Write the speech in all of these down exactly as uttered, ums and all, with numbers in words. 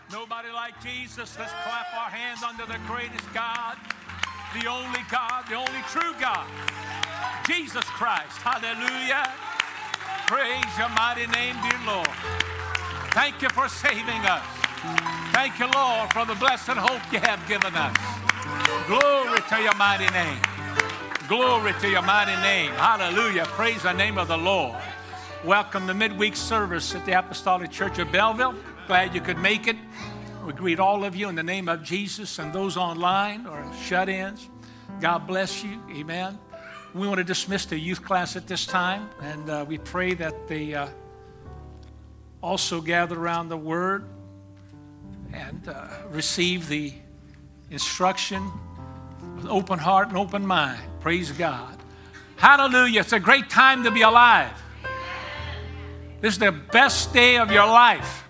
Nobody like Jesus. Let's clap our hands unto the greatest God, the only God, the only true God, Jesus Christ. Hallelujah. Praise your mighty name, dear Lord. Thank you for saving us. Thank you, Lord, for the blessed hope you have given us. Glory to your mighty name. Glory to your mighty name. Hallelujah. Praise the name of the Lord. Welcome to midweek service at the Apostolic Church of Belleville. Glad you could make it. We greet all of you in the name of Jesus, and those online or shut-ins. God bless you. Amen. We want to dismiss the youth class at this time, and uh, we pray that they uh, also gather around the Word and uh, receive the instruction with open heart and open mind. Praise God. Hallelujah. It's a great time to be alive. This is the best day of your life.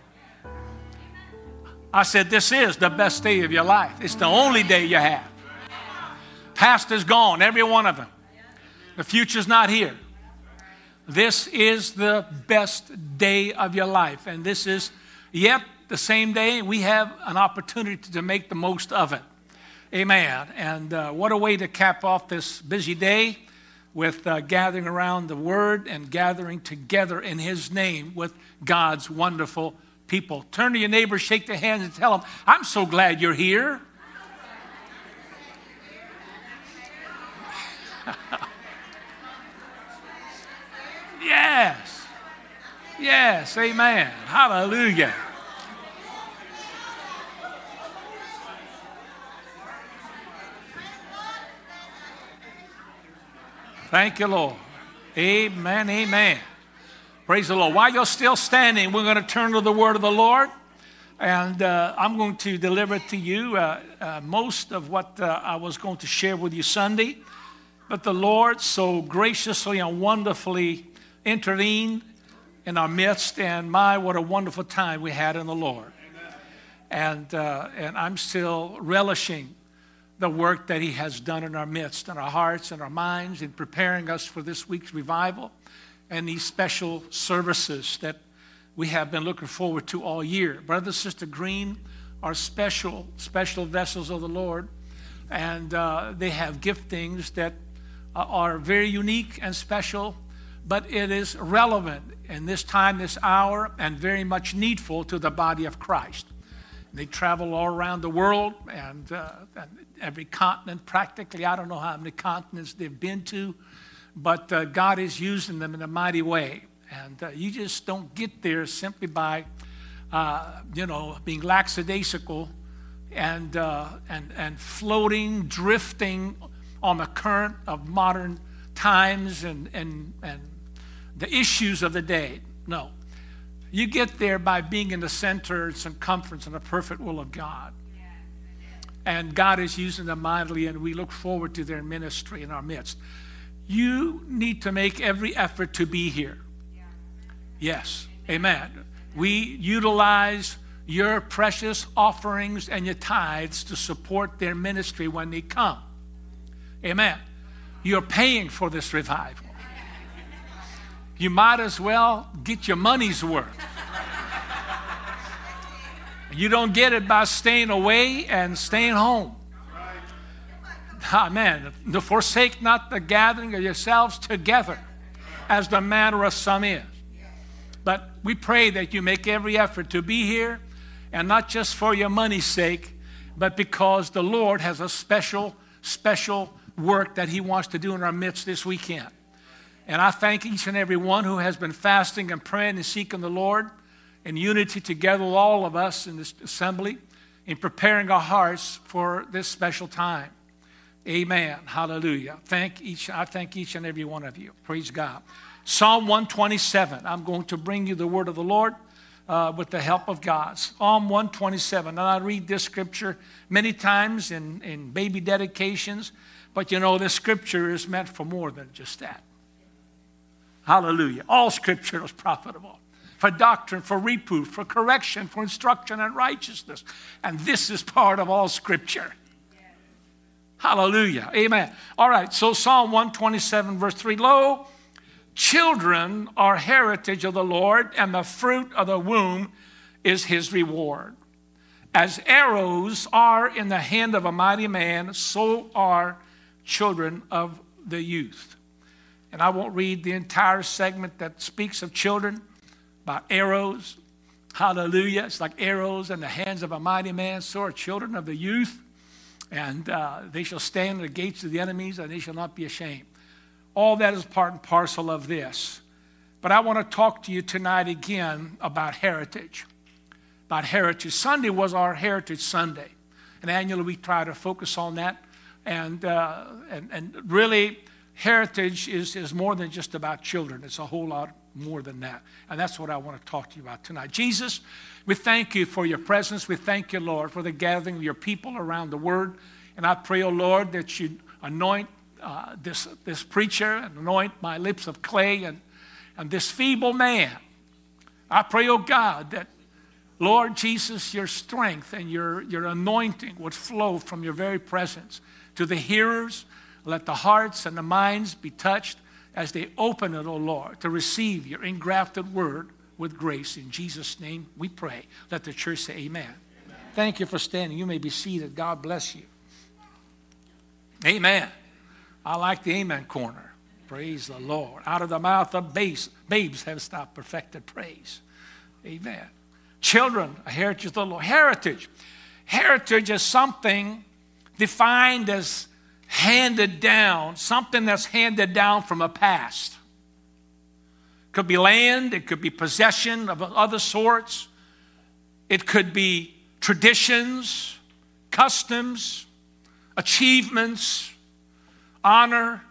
I said this is the best day of your life. It's the only day you have. Past is gone, every one of them. The future's not here. This is the best day of your life. And this is yet the same day we have an opportunity to make the most of it. Amen. And uh, what a way to cap off this busy day with uh, gathering around the Word and gathering together in His name with God's wonderful people. Turn to your neighbor, shake their hands, and tell them, I'm so glad you're here. Yes. Yes. Amen. Hallelujah. Thank you, Lord. Amen. Amen. Praise the Lord. While you're still standing, we're going to turn to the word of the Lord. And uh, I'm going to deliver to you uh, uh, most of what uh, I was going to share with you Sunday. But the Lord so graciously and wonderfully intervened in our midst. And my, what a wonderful time we had in the Lord. Amen. And, uh, and I'm still relishing the work that He has done in our midst, in our hearts and our minds, in preparing us for this week's revival and these special services that we have been looking forward to all year. Brother and Sister Green are special, special vessels of the Lord, and uh, they have giftings that uh, are very unique and special, but it is relevant in this time, this hour, and very much needful to the body of Christ. They travel all around the world, and, uh, and every continent practically. I don't know how many continents they've been to, but uh, God is using them in a mighty way. And uh, you just don't get there simply by, uh, you know, being lackadaisical and, uh, and, and floating, drifting on the current of modern times and, and, and the issues of the day. No. You get there by being in the center and circumference and the perfect will of God. And God is using them mightily, and we look forward to their ministry in our midst. You need to make every effort to be here. Yes. Amen. We utilize your precious offerings and your tithes to support their ministry when they come. Amen. You're paying for this revival. You might as well get your money's worth. You don't get it by staying away and staying home. Amen. To forsake not the gathering of yourselves together, as the manner of some is. But we pray that you make every effort to be here, and not just for your money's sake, but because the Lord has a special, special work that He wants to do in our midst this weekend. And I thank each and every one who has been fasting and praying and seeking the Lord in unity together with all of us in this assembly in preparing our hearts for this special time. Amen. Hallelujah. Thank each, I thank each and every one of you. Praise God. Psalm one twenty-seven. I'm going to bring you the word of the Lord uh, with the help of God. Psalm one twenty-seven. And I read this scripture many times in, in baby dedications, but you know, this scripture is meant for more than just that. Hallelujah. All scripture is profitable for doctrine, for reproof, for correction, for instruction in righteousness. And this is part of all scripture. Hallelujah. Amen. All right. So Psalm one twenty-seven verse three. Lo, children are heritage of the Lord, and the fruit of the womb is His reward. As arrows are in the hand of a mighty man, so are children of the youth. And I won't read the entire segment that speaks of children, about arrows. Hallelujah. It's like arrows in the hands of a mighty man, so are children of the youth. And uh, they shall stand in the gates of the enemies, and they shall not be ashamed. All that is part and parcel of this. But I want to talk to you tonight again about heritage. About heritage. Sunday was our Heritage Sunday. And annually we try to focus on that. And uh, and, and really, heritage is, is more than just about children. It's a whole lot more than that. And that's what I want to talk to you about tonight. Jesus, we thank you for your presence. We thank you, Lord, for the gathering of your people around the word. And I pray, oh Lord, that you anoint uh, this, this preacher and anoint my lips of clay and, and this feeble man. I pray, oh God, that Lord Jesus, your strength and your, your anointing would flow from your very presence to the hearers. Let the hearts and the minds be touched as they open it, O Lord, to receive your engrafted word with grace. In Jesus' name we pray. Let the church say amen. Amen. Thank you for standing. You may be seated. God bless you. Amen. I like the amen corner. Praise the Lord. Out of the mouth of babes, babes have stopped perfected praise. Amen. Children, a heritage of the Lord. Heritage. Heritage is something defined as handed down, something that's handed down from a past. It could be land, it could be possession of other sorts. It could be traditions, customs, achievements, honor,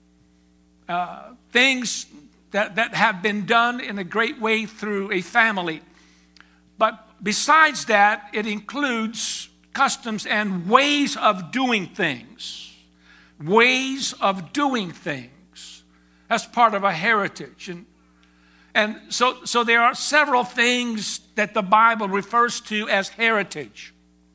uh, things that, that have been done in a great way through a family. But besides that, it includes customs and ways of doing things. Ways of doing things. That's part of a heritage. And, and so, so there are several things that the Bible refers to as heritage.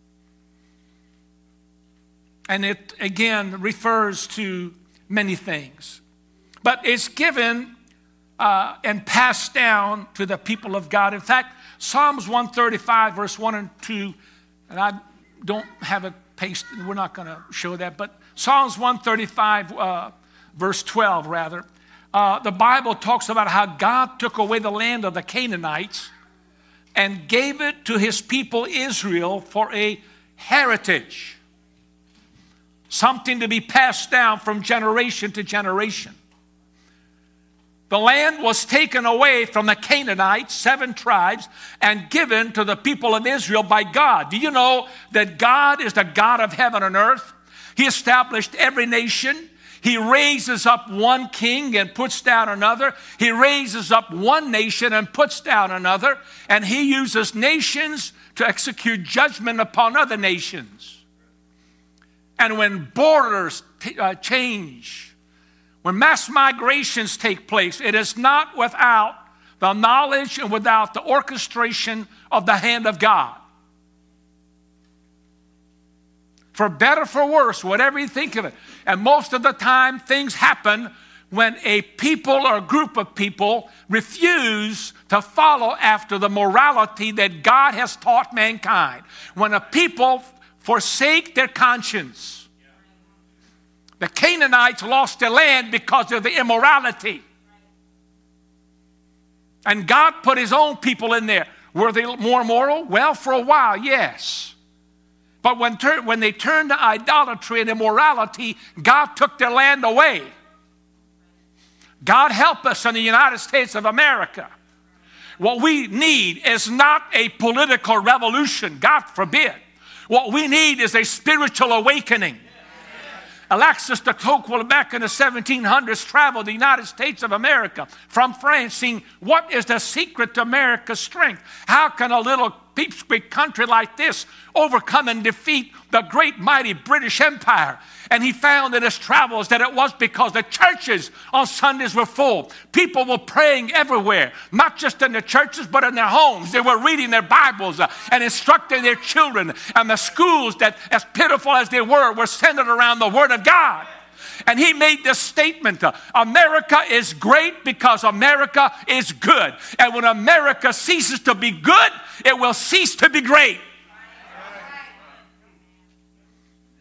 And it, again, refers to many things. But it's given uh, and passed down to the people of God. In fact, Psalms one thirty-five, verse one and two, and I don't have it pasted, we're not going to show that, but Psalms one thirty-five, uh, verse twelve, rather, uh, the Bible talks about how God took away the land of the Canaanites and gave it to his people Israel for a heritage. Something to be passed down from generation to generation. The land was taken away from the Canaanites, seven tribes, and given to the people of Israel by God. Do you know that God is the God of heaven and earth? He established every nation. He raises up one king and puts down another. He raises up one nation and puts down another. And he uses nations to execute judgment upon other nations. And when borders t- uh, change, when mass migrations take place, it is not without the knowledge and without the orchestration of the hand of God. For better, for worse, whatever you think of it. And most of the time, things happen when a people or a group of people refuse to follow after the morality that God has taught mankind. When a people forsake their conscience. The Canaanites lost their land because of the immorality. And God put his own people in there. Were they more moral? Well, for a while, yes. But when, ter- when they turned to idolatry and immorality, God took their land away. God help us in the United States of America. What we need is not a political revolution, God forbid. What we need is a spiritual awakening. Alexis de Tocqueville back in the seventeen hundreds traveled the United States of America from France, seeing what is the secret to America's strength. How can a little peepsqueak country like this overcome and defeat the great mighty British Empire? And he found in his travels that it was because the churches on Sundays were full. People were praying everywhere, not just in the churches, but in their homes. They were reading their Bibles uh, and instructing their children. And the schools that, as pitiful as they were, were centered around the Word of God. And he made this statement, uh, America is great because America is good. And when America ceases to be good, it will cease to be great.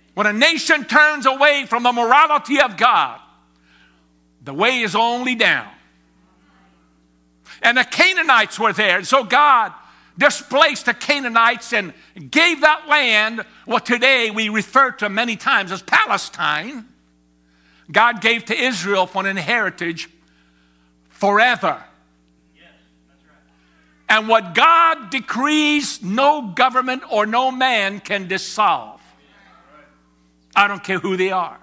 When a nation turns away from the morality of God, the way is only down. And the Canaanites were there. And so God displaced the Canaanites and gave that land what today we refer to many times as Palestine. God gave to Israel for an inheritance forever. Yes, that's right. And what God decrees, no government or no man can dissolve. I don't care who they are.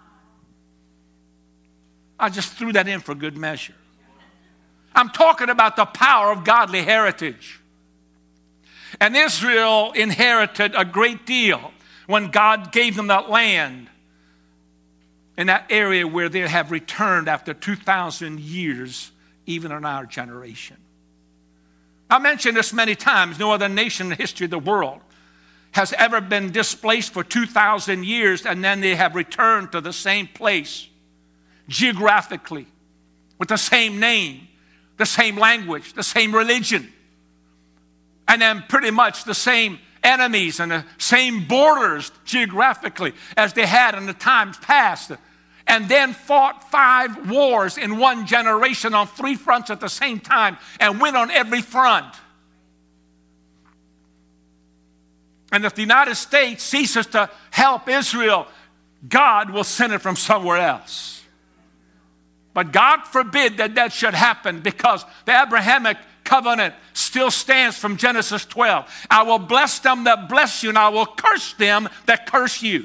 I just threw that in for good measure. I'm talking about the power of godly heritage. And Israel inherited a great deal when God gave them that land in that area where they have returned after two thousand years, even in our generation. I mentioned this many times. No other nation in the history of the world has ever been displaced for two thousand years and then they have returned to the same place geographically with the same name, the same language, the same religion, and then pretty much the same enemies and the same borders geographically as they had in the times past, and then fought five wars in one generation on three fronts at the same time and win on every front. And if the United States ceases to help Israel, God will send it from somewhere else. But God forbid that that should happen, because the Abrahamic covenant still stands from Genesis twelve. I will bless them that bless you, and I will curse them that curse you.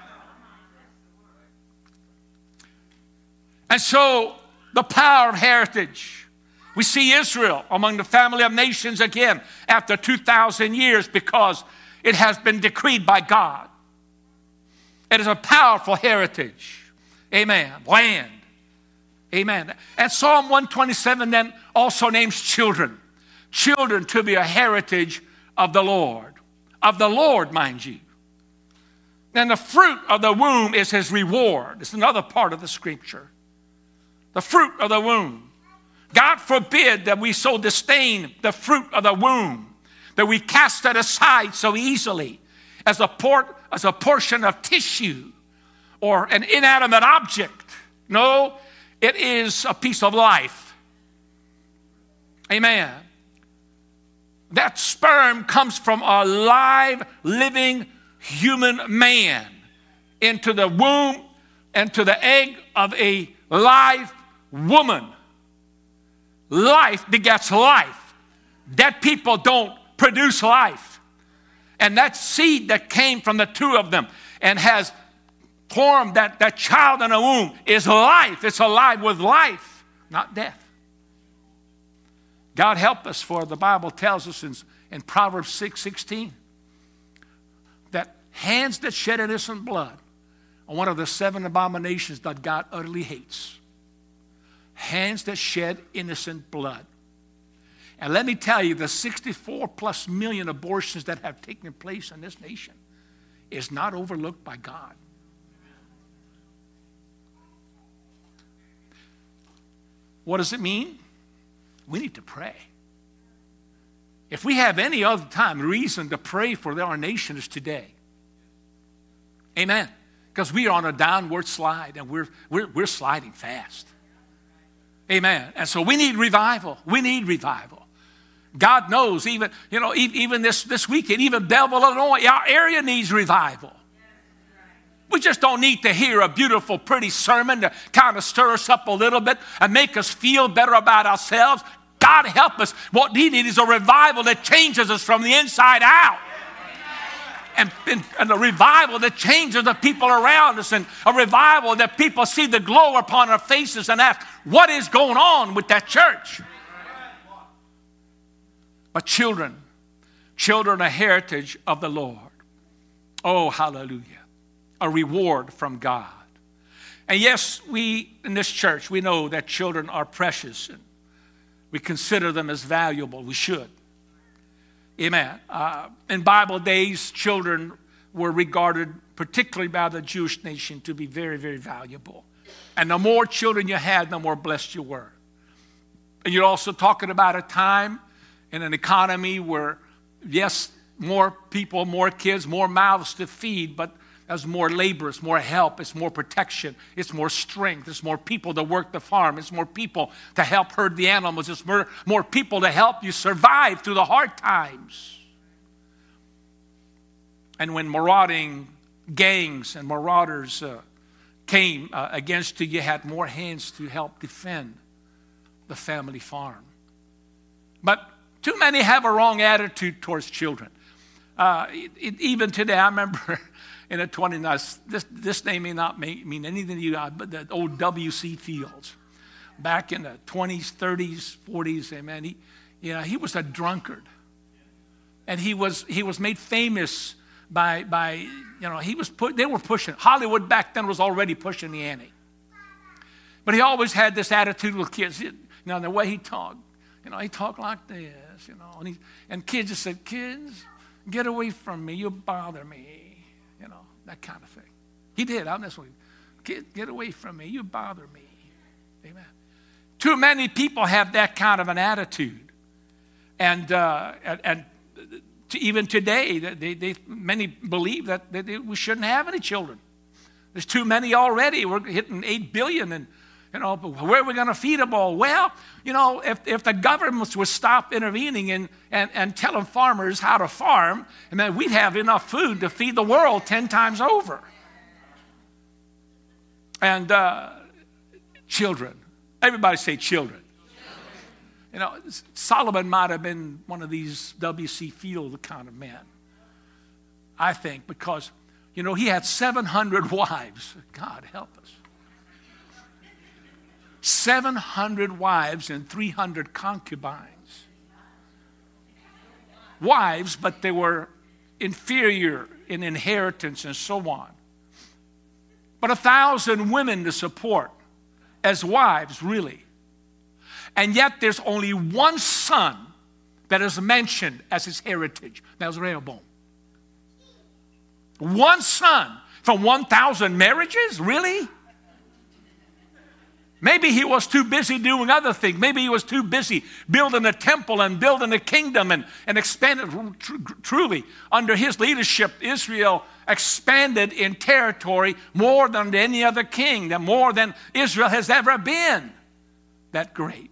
And so the power of heritage. We see Israel among the family of nations again after two thousand years, because it has been decreed by God. It is a powerful heritage. Amen. Land. Amen. And Psalm one twenty-seven then also names children. Children to be a heritage of the Lord. Of the Lord, mind you. And the fruit of the womb is his reward. It's another part of the scripture. The fruit of the womb. God forbid that we so disdain the fruit of the womb, that we cast it aside so easily as a, port, as a portion of tissue or an inanimate object. No, it is a piece of life. Amen. That sperm comes from a live, living human man into the womb and to the egg of a live woman. Life begets life. Dead people don't produce life. And that seed that came from the two of them and has formed that, that child in the womb is life. It's alive with life, not death. God help us, for the Bible tells us in, in Proverbs six sixteen that hands that shed innocent blood are one of the seven abominations that God utterly hates. Hands that shed innocent blood. And let me tell you, the sixty-four plus million abortions that have taken place in this nation is not overlooked by God. What does it mean? We need to pray. If we have any other time, reason to pray for our nation is today. Amen. Because we are on a downward slide, and we're, we're, we're sliding fast. Amen. And so we need revival. We need revival. God knows, even, you know, even this, this weekend, even Belleville, Illinois, our area needs revival. We just don't need to hear a beautiful, pretty sermon to kind of stir us up a little bit and make us feel better about ourselves. God help us. What we need is a revival that changes us from the inside out. And, and, and a revival that changes the people around us, and a revival that people see the glow upon our faces and ask, what is going on with that church? But children, children are a heritage of the Lord. Oh, hallelujah. A reward from God. And yes, we in this church, we know that children are precious, and we consider them as valuable. We should. Amen. Uh, in Bible days, children were regarded, particularly by the Jewish nation, to be very, very valuable. And the more children you had, the more blessed you were. And you're also talking about a time in an economy where, yes, more people, more kids, more mouths to feed, but has more labor, it's more help, it's more protection, it's more strength, it's more people to work the farm, it's more people to help herd the animals, it's more, more people to help you survive through the hard times. And when marauding gangs and marauders uh, came uh, against you, you had more hands to help defend the family farm. But too many have a wrong attitude towards children. Uh, it, it, even today, I remember in the twenties, this, this name may not mean, mean anything to you, but the old W C Fields. Back in the twenties, thirties, forties, amen, he, you know, he was a drunkard. And he was he was made famous by, by you know, he was put, they were pushing. Hollywood back then was already pushing the ante. But he always had this attitude with kids. You know, the way he talked, you know, he talked like this, you know, and, he, and kids just said, kids, get away from me, you bother me, you know, that kind of thing. He did, I'm this way. Get, get away from me, you bother me. Amen. Too many people have that kind of an attitude. And uh, and, and to even today, they, they, many believe that they, they, we shouldn't have any children. There's too many already. We're hitting eight billion, and you know, where are we going to feed them all? Well, you know, if, if the governments would stop intervening and, and, and telling farmers how to farm, and then we'd have enough food to feed the world ten times over. And uh, children. Everybody say children. You know, Solomon might have been one of these W C Field kind of men, I think, because, you know, he had seven hundred wives. God help us. seven hundred wives and three hundred concubines. Wives, but they were inferior in inheritance and so on. But a thousand women to support as wives, really. And yet there's only one son that is mentioned as his heritage. That was Rehoboam. One son from one thousand marriages? Really? Maybe he was too busy doing other things. Maybe he was too busy building a temple and building a kingdom and, and expanding. Truly, under his leadership, Israel expanded in territory more than any other king, than more than Israel has ever been that great.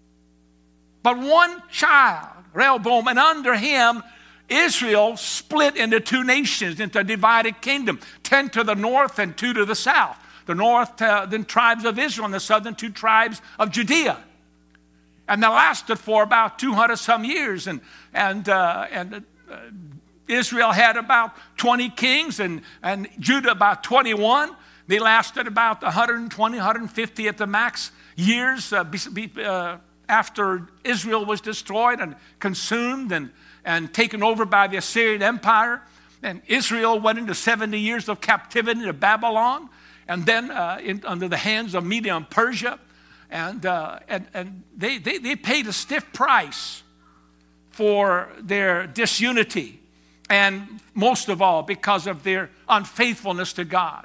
But one child, Rehoboam, and under him, Israel split into two nations, into a divided kingdom, ten to the north and two to the south. The north, uh, then tribes of Israel, and the southern two tribes of Judea. And that lasted for about two hundred some years. And, and, uh, and uh, Israel had about twenty kings, and, and Judah about twenty-one. They lasted about one hundred twenty, one hundred fifty at the max years uh, be, be, uh, after Israel was destroyed and consumed and, and taken over by the Assyrian Empire. And Israel went into seventy years of captivity to Babylon. And then uh, in, under the hands of Media and Persia. And, uh, and, and they, they, they paid a stiff price for their disunity. And most of all, because of their unfaithfulness to God.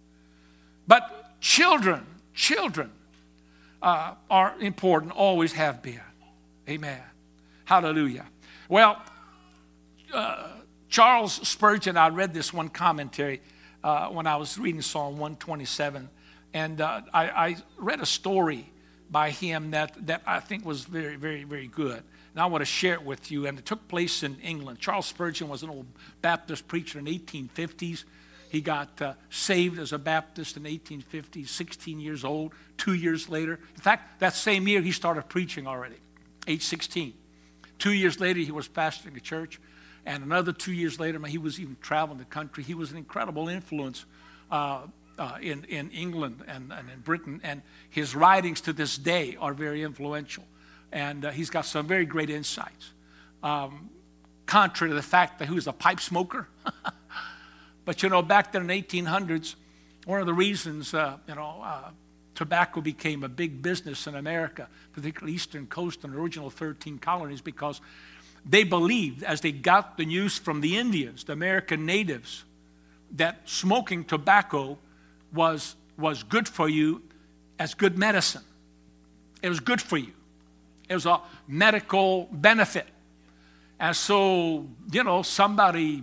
But children, children uh, are important, always have been. Amen. Hallelujah. Well, uh, Charles Spurgeon, I read this one commentary Uh, when I was reading Psalm one twenty-seven. And uh, I, I read a story by him that, that I think was very, very, very good. And I want to share it with you. And it took place in England. Charles Spurgeon was an old Baptist preacher in the eighteen fifties. He got uh, saved as a Baptist in eighteen fifty, sixteen years old, two years later. In fact, that same year he started preaching already, age sixteen. Two years later he was pastoring a church. And another two years later, he was even traveling the country. He was an incredible influence uh, uh, in, in England and, and in Britain. And his writings to this day are very influential. And uh, he's got some very great insights. Um, contrary to the fact that he was a pipe smoker. But, you know, back then in the eighteen hundreds, one of the reasons, uh, you know, uh, tobacco became a big business in America, particularly Eastern Coast and the original thirteen colonies, because they believed, as they got the news from the Indians, the American natives, that smoking tobacco was, was good for you as good medicine. It was good for you. It was a medical benefit. And so, you know, somebody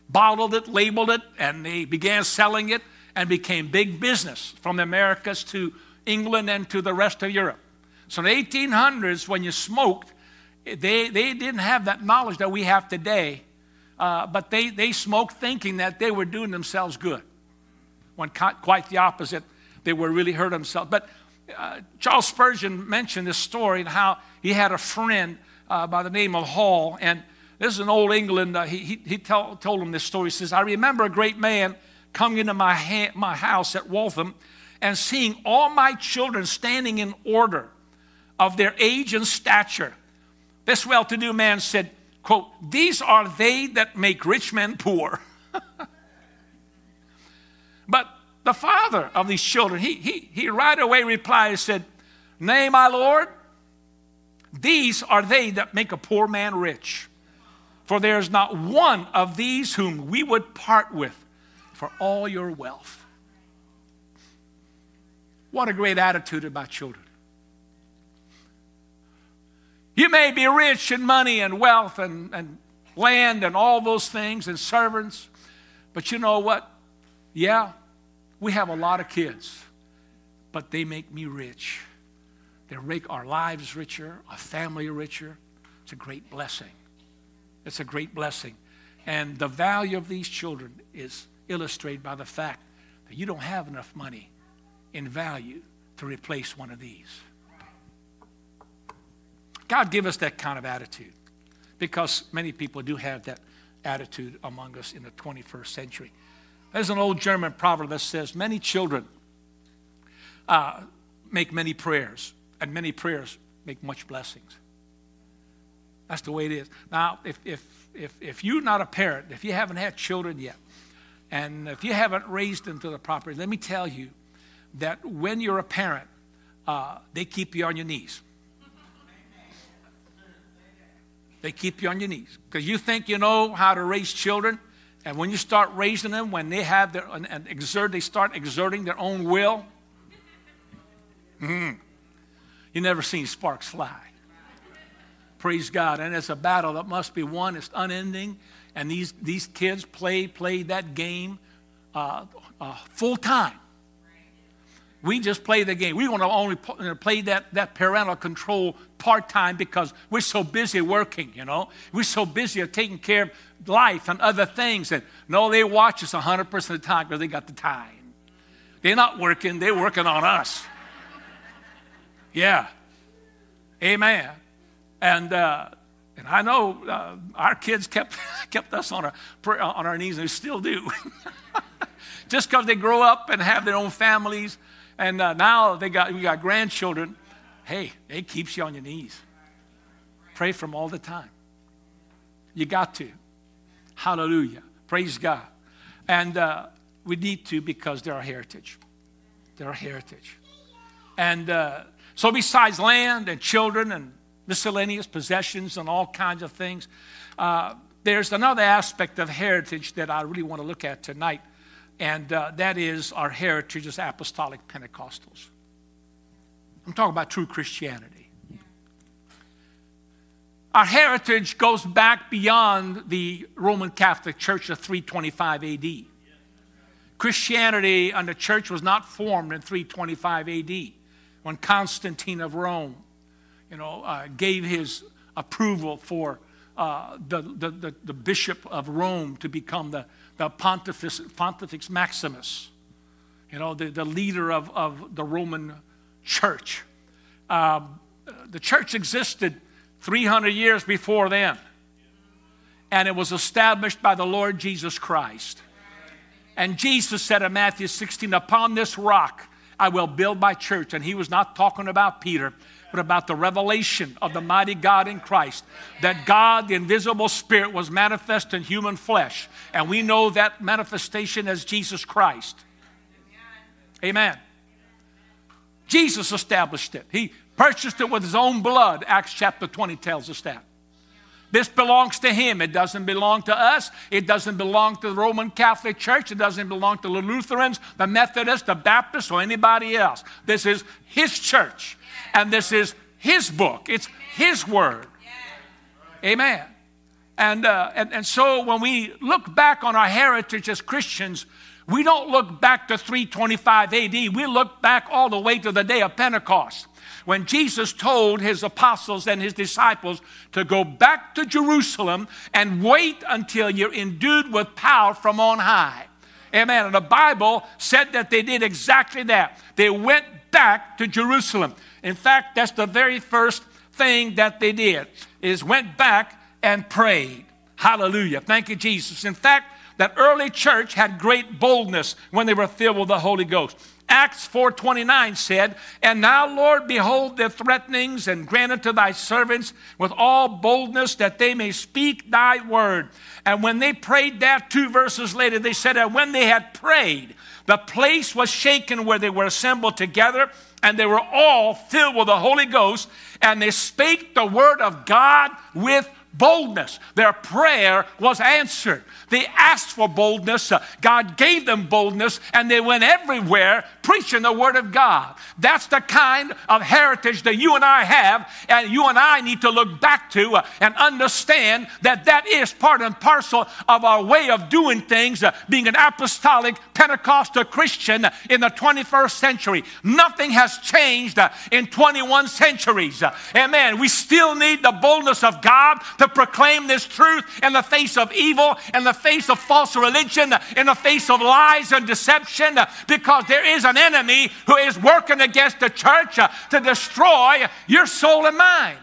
bottled it, labeled it, and they began selling it and became big business from the Americas to England and to the rest of Europe. So in the eighteen hundreds, when you smoked, they, they didn't have that knowledge that we have today, uh, but they, they smoked thinking that they were doing themselves good, when quite the opposite. They were really hurting themselves. But uh, Charles Spurgeon mentioned this story and how he had a friend uh, by the name of Hall, and this is in Old England. Uh, he he, he tell, told him this story. He says, I remember a great man coming into my, ha- my house at Waltham and seeing all my children standing in order of their age and stature. This well-to-do man said, quote, these are they that make rich men poor. But the father of these children, he, he, he right away replied and said, nay, my Lord, these are they that make a poor man rich. For there is not one of these whom we would part with for all your wealth. What a great attitude about children. You may be rich in money and wealth and, and land and all those things and servants, but you know what? Yeah, we have a lot of kids, but they make me rich. They make our lives richer, our family richer. It's a great blessing. It's a great blessing. And the value of these children is illustrated by the fact that you don't have enough money in value to replace one of these. God give us that kind of attitude, because many people do have that attitude among us in the twenty-first century. There's an old German proverb that says, many children uh, make many prayers, and many prayers make much blessings. That's the way it is. Now, if, if, if, if you're not a parent, if you haven't had children yet, and if you haven't raised them to the proper, let me tell you that when you're a parent, uh, they keep you on your knees. They keep you on your knees because you think you know how to raise children, and when you start raising them, when they have their and, and exert, they start exerting their own will. Mm, you never seen sparks fly. Praise God. And it's a battle that must be won. It's unending. And these, these kids play, play that game uh, uh, full time. We just play the game. We want to only play that, that parental control part-time because we're so busy working, you know. We're so busy of taking care of life and other things. And no, they watch us one hundred percent of the time because they got the time. They're not working. They're working on us. Yeah. Amen. And uh, and I know uh, our kids kept kept us on our on our knees, and they still do. Just because they grow up and have their own families, and uh, now they got we got grandchildren. Hey, it keeps you on your knees. Pray for them all the time. You got to. Hallelujah. Praise God. And uh, we need to, because they're our heritage. They're our heritage. And uh, so besides land and children and miscellaneous possessions and all kinds of things, uh, there's another aspect of heritage that I really want to look at tonight, and uh, that is our heritage as apostolic Pentecostals. I'm talking about true Christianity. Our heritage goes back beyond the Roman Catholic Church of three twenty-five A D. Christianity and the church was not formed in three twenty-five A D when Constantine of Rome you know, uh, gave his approval for uh, the, the, the, the bishop of Rome to become the, the Pontifex, Pontifex Maximus, you know, the, the leader of, of the Roman church. Um, the church existed three hundred years before then, and it was established by the Lord Jesus Christ. And Jesus said in Matthew sixteen, upon this rock I will build my church. And he was not talking about Peter, but about the revelation of the mighty God in Christ, that God, the invisible Spirit, was manifest in human flesh. And we know that manifestation as Jesus Christ. Amen. Jesus established it. He purchased it with his own blood. Acts chapter twenty tells us that. This belongs to him. It doesn't belong to us. It doesn't belong to the Roman Catholic Church. It doesn't belong to the Lutherans, the Methodists, the Baptists, or anybody else. This is his church. And this is his book. It's his word. Amen. And, uh, and, and so when we look back on our heritage as Christians, we don't look back to three twenty-five A D. We look back all the way to the day of Pentecost, when Jesus told his apostles and his disciples to go back to Jerusalem and wait until you're endued with power from on high. Amen. And the Bible said that they did exactly that. They went back to Jerusalem. In fact, that's the very first thing that they did, is went back and prayed. Hallelujah. Thank you, Jesus. In fact, that early church had great boldness when they were filled with the Holy Ghost. Acts four twenty-nine said, "And now, Lord, behold their threatenings, and grant unto thy servants with all boldness that they may speak thy word." And when they prayed that, two verses later, they said, "And when they had prayed, the place was shaken where they were assembled together, and they were all filled with the Holy Ghost, and they spake the word of God with boldness." Their prayer was answered. They asked for boldness. Uh, God gave them boldness, and they went everywhere preaching the word of God. That's the kind of heritage that you and I have, and you and I need to look back to uh, and understand that that is part and parcel of our way of doing things, uh, being an apostolic Pentecostal Christian in the twenty-first century. Nothing has changed uh, in twenty-one centuries. Uh, amen. We still need the boldness of God to proclaim this truth in the face of evil, in the face of false religion, in the face of lies and deception, because there is an enemy who is working against the church to destroy your soul and mind.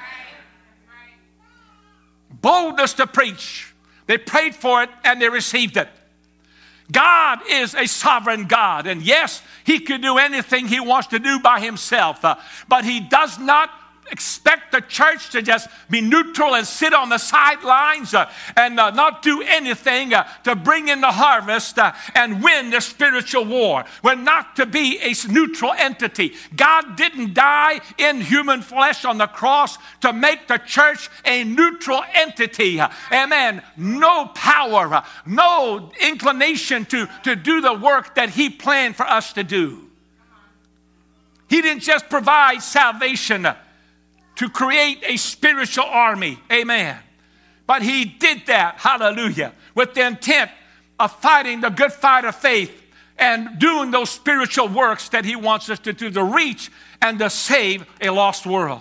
Boldness to preach. They prayed for it and they received it. God is a sovereign God, and yes, he can do anything he wants to do by himself, uh, but he does not expect the church to just be neutral and sit on the sidelines uh, and uh, not do anything uh, to bring in the harvest uh, and win the spiritual war. We're not to be a neutral entity. God didn't die in human flesh on the cross to make the church a neutral entity. Uh, amen. No power, uh, no inclination to, to do the work that he planned for us to do. He didn't just provide salvation uh, to create a spiritual army. Amen. But he did that, hallelujah, with the intent of fighting the good fight of faith and doing those spiritual works that he wants us to do, to reach and to save a lost world.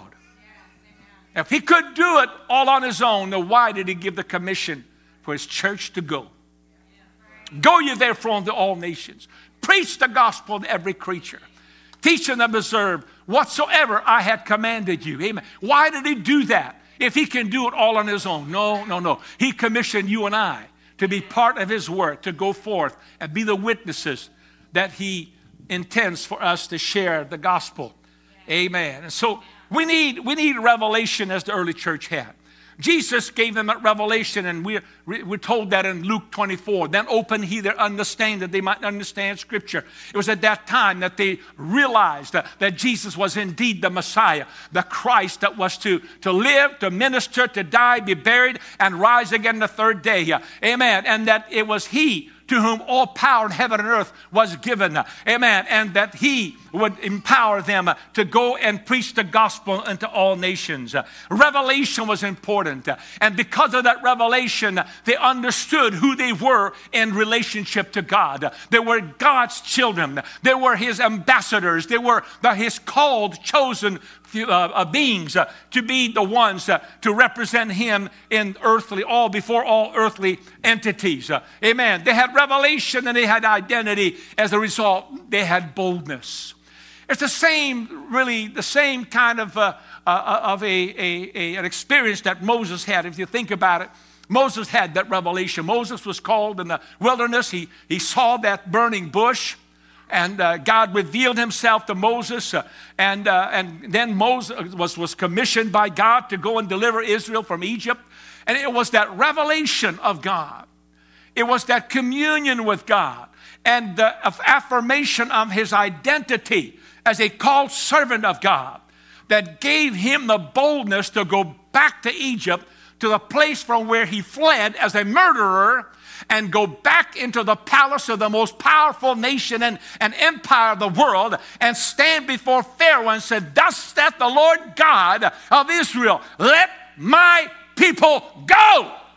If he could do it all on his own, then why did he give the commission for his church to go? Go ye therefore unto all nations. Preach the gospel to every creature. Teach and observe whatsoever I had commanded you. Amen. Why did he do that if he can do it all on his own? No, no, no. He commissioned you and I to be part of his work, to go forth and be the witnesses that he intends for us to share the gospel. Amen. And so we need, we need revelation as the early church had. Jesus gave them that revelation, and we're, we're told that in Luke twenty-four. Then open he their understanding, that they might understand Scripture. It was at that time that they realized that, that Jesus was indeed the Messiah, the Christ that was to, to live, to minister, to die, be buried, and rise again the third day. Amen. And that it was he to whom all power in heaven and earth was given. Amen. And that he would empower them to go and preach the gospel unto all nations. Revelation was important. And because of that revelation, they understood who they were in relationship to God. They were God's children. They were his ambassadors. They were the, his called, chosen Uh, uh, beings uh, to be the ones uh, to represent him in earthly, all before all earthly entities. Uh, amen. They had revelation and they had identity. As a result, they had boldness. It's the same, really, the same kind of uh, uh, of a, a, a an experience that Moses had. If you think about it, Moses had that revelation. Moses was called in the wilderness. He he saw that burning bush. And uh, God revealed himself to Moses. Uh, and, uh, and then Moses was, was commissioned by God to go and deliver Israel from Egypt. And it was that revelation of God. It was that communion with God. And the affirmation of his identity as a called servant of God that gave him the boldness to go back to Egypt, to the place from where he fled as a murderer, and go back into the palace of the most powerful nation and, and empire of the world, and stand before Pharaoh and said, "Thus saith the Lord God of Israel, let my people go."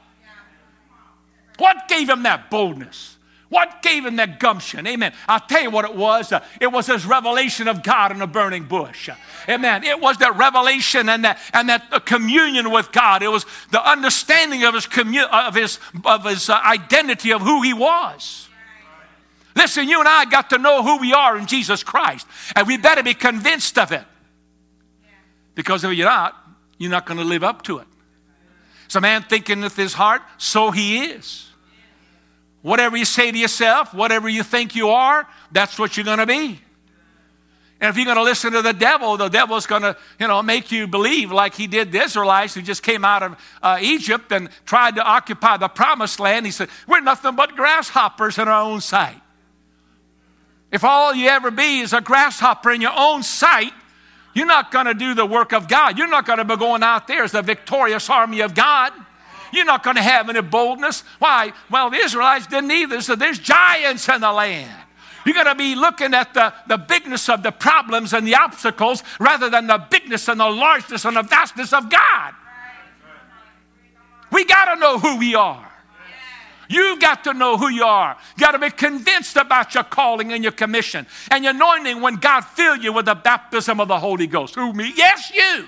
What gave him that boldness? What gave him that gumption? Amen. I'll tell you what it was. Uh, it was his revelation of God in a burning bush. Uh, amen. It was that revelation and that and that uh, communion with God. It was the understanding of his commu- of his of his uh, identity of who he was. Listen, you and I got to know who we are in Jesus Christ, and we better be convinced of it. Because if you're not, you're not going to live up to it. It's a man thinking with his heart, so he is. Whatever you say to yourself, whatever you think you are, that's what you're going to be. And if you're going to listen to the devil, the devil's going to, you know, make you believe like he did the Israelites who just came out of uh, Egypt and tried to occupy the promised land. He said, we're nothing but grasshoppers in our own sight. If all you ever be is a grasshopper in your own sight, you're not going to do the work of God. You're not going to be going out there as the victorious army of God. You're not going to have any boldness. Why? Well, the Israelites didn't either, so there's giants in the land. You're going to be looking at the, the bigness of the problems and the obstacles rather than the bigness and the largeness and the vastness of God. We got to know who we are. You've got to know who you are. You've got to be convinced about your calling and your commission and your anointing when God filled you with the baptism of the Holy Ghost. Who, me? Yes, you.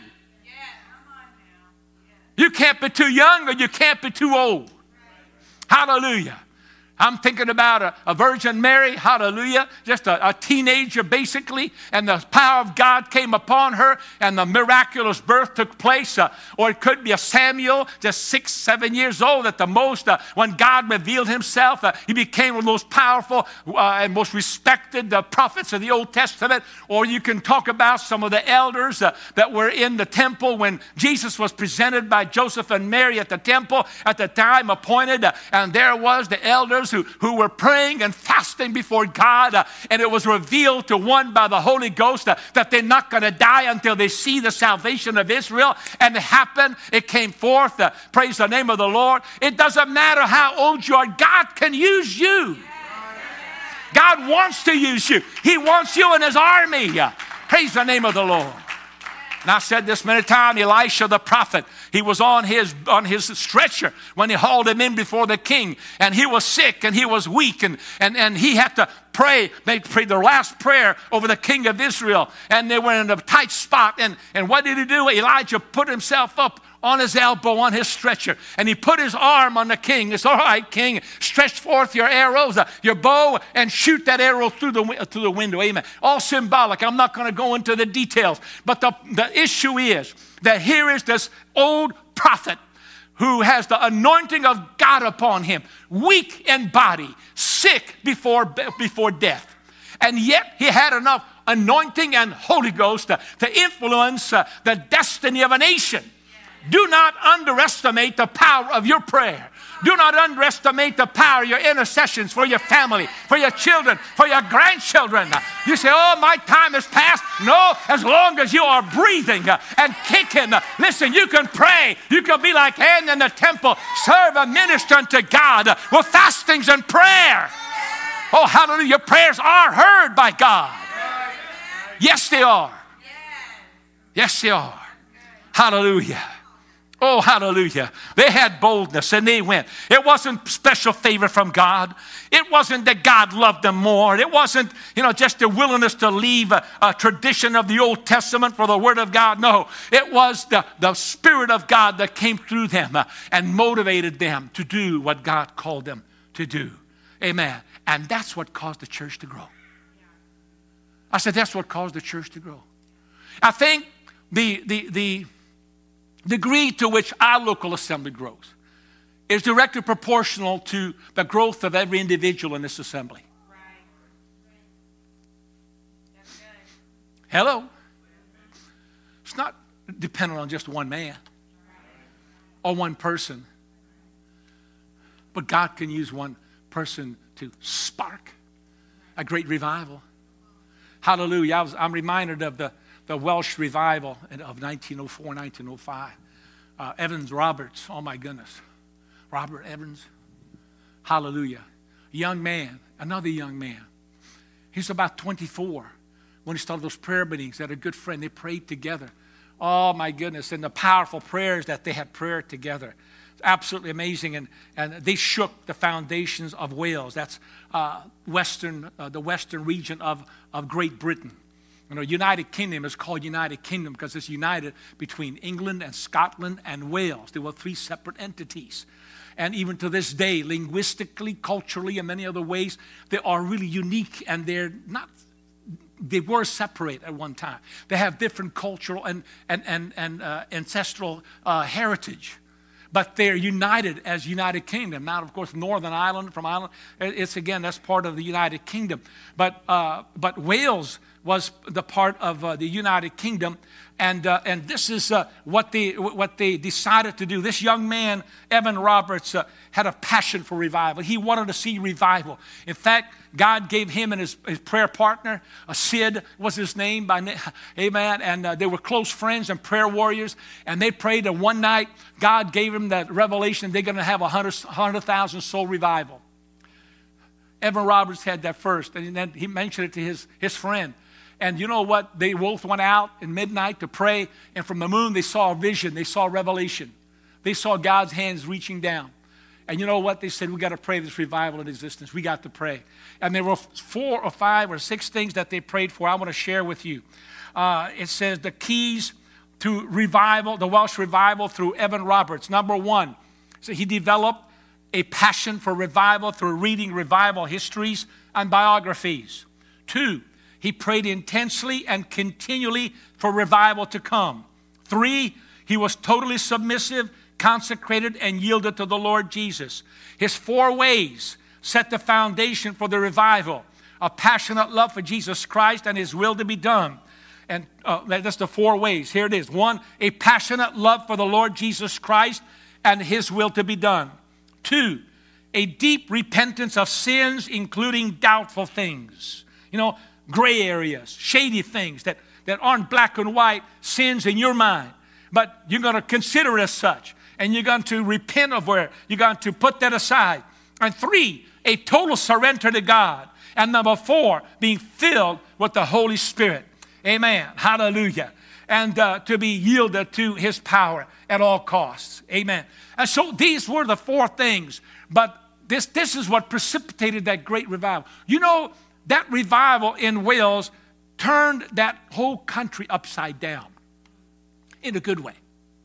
You can't be too young or you can't be too old. Hallelujah. I'm thinking about a, a Virgin Mary, hallelujah, just a, a teenager basically, and the power of God came upon her, and the miraculous birth took place. Uh, or it could be a Samuel, just six, seven years old at the most, uh, when God revealed himself. Uh, he became one of the most powerful uh, and most respected uh, prophets of the Old Testament. Or you can talk about some of the elders uh, that were in the temple when Jesus was presented by Joseph and Mary at the temple at the time appointed, uh, and there was the elders Who, who were praying and fasting before God, uh, and it was revealed to one by the Holy Ghost uh, that they're not going to die until they see the salvation of Israel. And it happened. It came forth. Uh, praise the name of the Lord. It doesn't matter how old you are. God can use you. God wants to use you. He wants you in his army. Uh, praise the name of the Lord. And I've said this many times, Elisha the prophet, he was on his on his stretcher when he hauled him in before the king. And he was sick and he was weak. And, and, and he had to pray. They prayed their last prayer over the king of Israel. And they were in a tight spot. And, and what did he do? Elijah put himself up on his elbow on his stretcher. And he put his arm on the king. He said, all right, king, stretch forth your arrows, uh, your bow, and shoot that arrow through the, through the window. Amen. All symbolic. I'm not going to go into the details. But the, the issue is that here is this old prophet who has the anointing of God upon him, weak in body, sick before, before death. And yet he had enough anointing and Holy Ghost uh, to influence uh, the destiny of a nation. Do not underestimate the power of your prayer. Do not underestimate the power of your intercessions for your family, for your children, for your grandchildren. You say, oh, my time has passed. No, as long as you are breathing and kicking. Listen, you can pray. You can be like Anne in the temple, serve and minister unto God with fastings and prayer. Oh, hallelujah. Your prayers are heard by God. Yes, they are. Yes, they are. Hallelujah. Oh, hallelujah. They had boldness and they went. It wasn't special favor from God. It wasn't that God loved them more. It wasn't, you know, just a willingness to leave a, a tradition of the Old Testament for the Word of God. No, it was the, the Spirit of God that came through them uh, and motivated them to do what God called them to do. Amen. And that's what caused the church to grow. I said, that's what caused the church to grow. I think the, the, the, degree to which our local assembly grows is directly proportional to the growth of every individual in this assembly. Right. That's good. Hello. It's not dependent on just one man or one person. But God can use one person to spark a great revival. Hallelujah. I was, I'm reminded of the The Welsh revival of nineteen oh four, nineteen oh five. Uh, Evans Roberts, oh my goodness. Robert Evans, hallelujah. Young man, another young man. He's about twenty-four when he started those prayer meetings. They had a good friend. They prayed together Oh, my goodness. And the powerful prayers that they had prayed together. Absolutely amazing. And, and they shook the foundations of Wales. That's uh, western, uh, the western region of, of Great Britain. You know, United Kingdom is called United Kingdom because it's united between England and Scotland and Wales. There were three separate entities. And even to this day, linguistically, culturally, and many other ways, they are really unique, and they're not, they were separate at one time. They have different cultural and, and, and, and uh, ancestral uh, heritage. But they're united as United Kingdom. Now, of course, Northern Ireland from Ireland, it's again, that's part of the United Kingdom. But uh, but Wales was the part of uh, the United Kingdom, and uh, and this is uh, what they what they decided to do. This young man, Evan Roberts, uh, had a passion for revival. He wanted to see revival. In fact, God gave him and his, his prayer partner, uh, Sid was his name, by name, amen. And uh, they were close friends and prayer warriors. And they prayed, and one night God gave him that revelation. They're going to have a hundred thousand soul revival. Evan Roberts had that first, and then he mentioned it to his his friend. And you know what? They both went out in midnight to pray, and from the moon they saw a vision. They saw revelation. They saw God's hands reaching down. And you know what? They said, we got to pray this revival in existence. We got to pray. And there were four or five or six things that they prayed for I want to share with you. Uh, it says the keys to revival, the Welsh revival through Evan Roberts. Number one, so he developed a passion for revival through reading revival histories and biographies. Two, he prayed intensely and continually for revival to come. Three, he was totally submissive, consecrated, and yielded to the Lord Jesus. His four ways set the foundation for the revival: a passionate love for Jesus Christ and his will to be done. And uh, that's the four ways. Here it is. One, a passionate love for the Lord Jesus Christ and his will to be done. Two, a deep repentance of sins, including doubtful things. You know, gray areas, shady things that, that aren't black and white sins in your mind. But you're going to consider it as such. And you're going to repent of where you're going to put that aside. And three, a total surrender to God. And number four, being filled with the Holy Spirit. Amen. Hallelujah. And uh, to be yielded to his power at all costs. Amen. And so these were the four things. But this, this is what precipitated that great revival. You know, that revival in Wales turned that whole country upside down in a good way.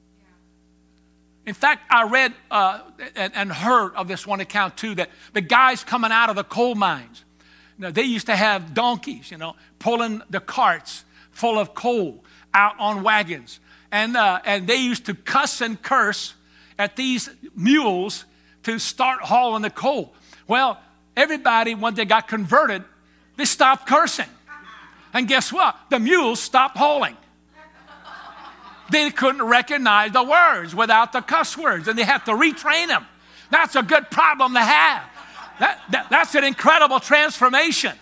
In fact, I read uh, and, and heard of this one account too, that the guys coming out of the coal mines, you know, they used to have donkeys, you know, pulling the carts full of coal out on wagons. And, uh, and they used to cuss and curse at these mules to start hauling the coal. Well, everybody, when they got converted, they stopped cursing. And guess what? The mules stopped hauling. They couldn't recognize the words without the cuss words, and they had to retrain them. That's a good problem to have. That, that, that's an incredible transformation.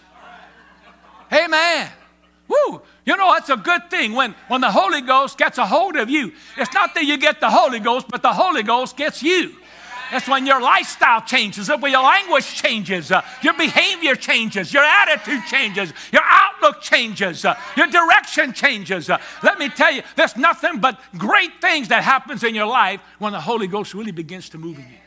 Amen. Woo. You know, it's a good thing when, when the Holy Ghost gets a hold of you. It's not that you get the Holy Ghost, but the Holy Ghost gets you. That's when your lifestyle changes, that's when your language changes, uh, your behavior changes, your attitude changes, your outlook changes, uh, your direction changes. Uh, let me tell you, there's nothing but great things that happens in your life when the Holy Ghost really begins to move in you.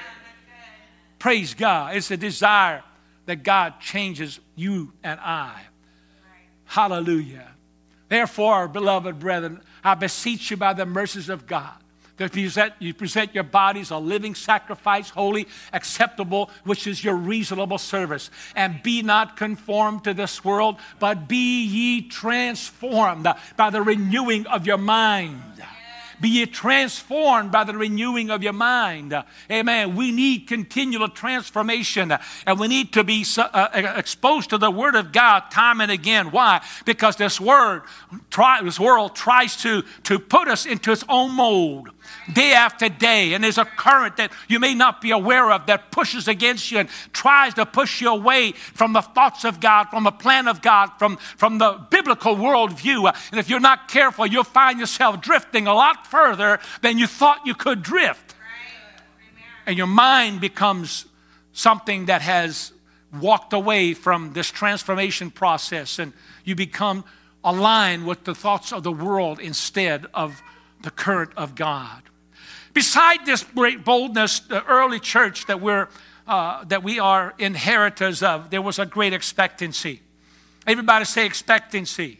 Praise God. It's a desire that God changes you and I. Hallelujah. Therefore, beloved brethren, I beseech you by the mercies of God, that you present, you present your bodies a living sacrifice, holy, acceptable, which is your reasonable service. And be not conformed to this world, but be ye transformed by the renewing of your mind. Be ye transformed by the renewing of your mind. Amen. We need continual transformation, and we need to be uh, exposed to the Word of God time and again. Why? Because this word, try, this world tries to, to put us into its own mold day after day. And there's a current that you may not be aware of that pushes against you and tries to push you away from the thoughts of God, from the plan of God, from, from the biblical worldview. And if you're not careful, you'll find yourself drifting a lot further than you thought you could drift. And your mind becomes something that has walked away from this transformation process, and you become align with the thoughts of the world instead of the current of God. Beside this great boldness, the early church that we're uh, that we are inheritors of, there was a great expectancy. Everybody say expectancy.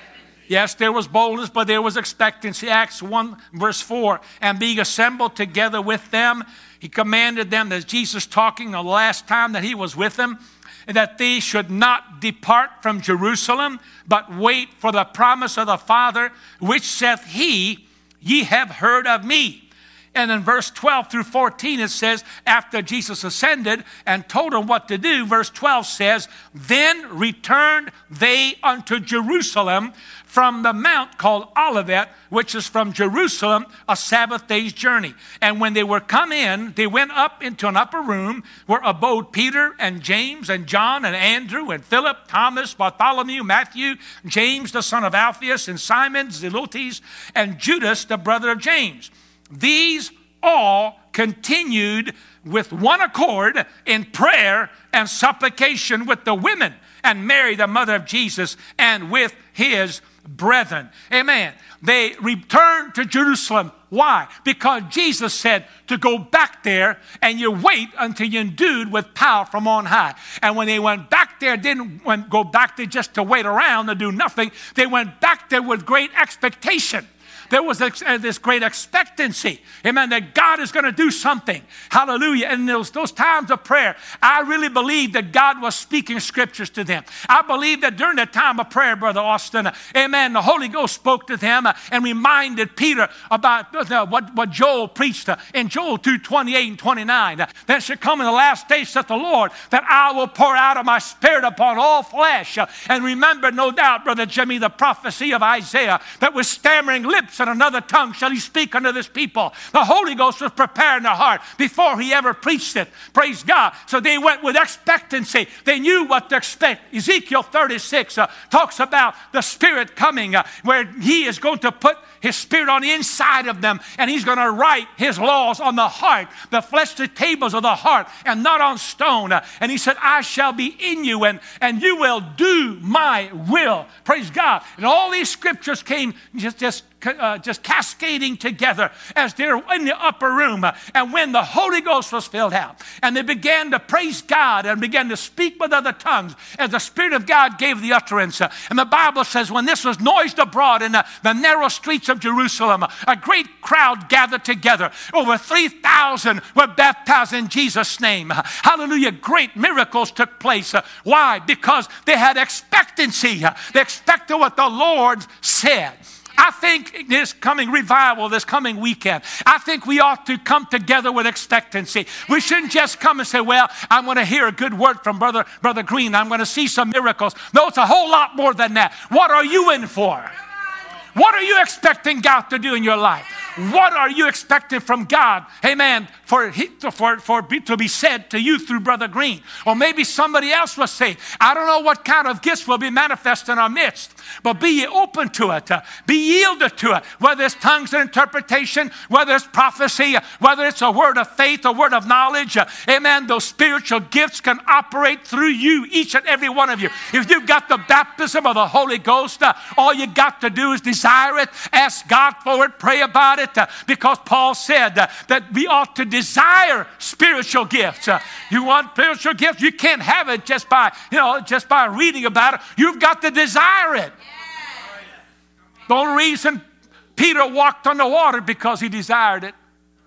Yes, there was boldness, but there was expectancy. Acts one, verse four, and being assembled together with them, he commanded them, that Jesus talking the last time that he was with them, that they should not depart from Jerusalem, but wait for the promise of the Father, which saith he, ye have heard of me. And in verse twelve through fourteen, it says, after Jesus ascended and told them what to do, verse twelve says, then returned they unto Jerusalem from the mount called Olivet, which is from Jerusalem, a Sabbath day's journey. And when they were come in, they went up into an upper room where abode Peter and James and John and Andrew and Philip, Thomas, Bartholomew, Matthew, James the son of Alphaeus, and Simon, Zelotes, and Judas the brother of James. These all continued with one accord in prayer and supplication with the women and Mary, the mother of Jesus, and with his brethren. Amen. They returned to Jerusalem. Why? Because Jesus said to go back there and you wait until you're endued with power from on high. And when they went back there, didn't go back there just to wait around and do nothing. They went back there with great expectation. There was this great expectancy, amen, that God is going to do something. Hallelujah. And those, those times of prayer, I really believe that God was speaking scriptures to them. I believe that during that time of prayer, Brother Austin, amen, the Holy Ghost spoke to them and reminded Peter about what, what Joel preached in Joel two, twenty-eight and twenty-nine. That should come in the last days, saith the Lord, that I will pour out of my spirit upon all flesh. And remember, no doubt, Brother Jimmy, the prophecy of Isaiah, that with stammering lips and another tongue shall he speak unto this people. The Holy Ghost was preparing their heart before he ever preached it. Praise God. So they went with expectancy. They knew what to expect. Ezekiel thirty-six uh, talks about the Spirit coming uh, where he is going to put his Spirit on the inside of them, and he's going to write his laws on the heart, the fleshly tables of the heart, and not on stone. Uh, and he said, I shall be in you, and, and you will do my will. Praise God. And all these scriptures came just, just Uh, just cascading together as they're in the upper room. Uh, and when the Holy Ghost was filled out and they began to praise God and began to speak with other tongues as the Spirit of God gave the utterance. Uh, and the Bible says when this was noised abroad in the, the narrow streets of Jerusalem, uh, a great crowd gathered together. Over three thousand were baptized in Jesus' name. Uh, hallelujah. Great miracles took place. Uh, why? Because they had expectancy. Uh, they expected what the Lord said. I think this coming revival, this coming weekend, I think we ought to come together with expectancy. We shouldn't just come and say, well, I'm going to hear a good word from Brother, Brother Green. I'm going to see some miracles. No, it's a whole lot more than that. What are you in for? What are you expecting God to do in your life? What are you expecting from God, amen, for, for, for be, to be said to you through Brother Green? Or maybe somebody else will say, I don't know what kind of gifts will be manifest in our midst, but be ye open to it. Uh, be yielded to it. Whether it's tongues and interpretation, whether it's prophecy, uh, whether it's a word of faith, a word of knowledge, uh, amen, those spiritual gifts can operate through you, each and every one of you. If you've got the baptism of the Holy Ghost, uh, all you got to do is desire it, ask God for it, pray about it. Uh, because Paul said uh, that we ought to desire spiritual gifts. Uh, you want spiritual gifts? You can't have it just by, you know, just by reading about it. You've got to desire it. Yeah. The only reason Peter walked on the water because he desired it.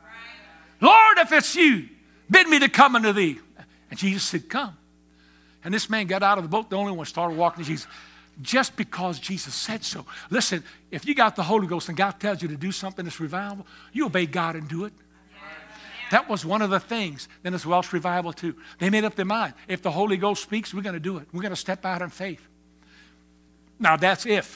Right. Lord, if it's you, bid me to come unto thee. And Jesus said, come. And this man got out of the boat. The only one started walking to Jesus. Just because Jesus said so. Listen, if you got the Holy Ghost and God tells you to do something that's revival, you obey God and do it. That was one of the things. Then it's Welsh revival too. They made up their mind. If the Holy Ghost speaks, we're going to do it. We're going to step out in faith. Now that's if.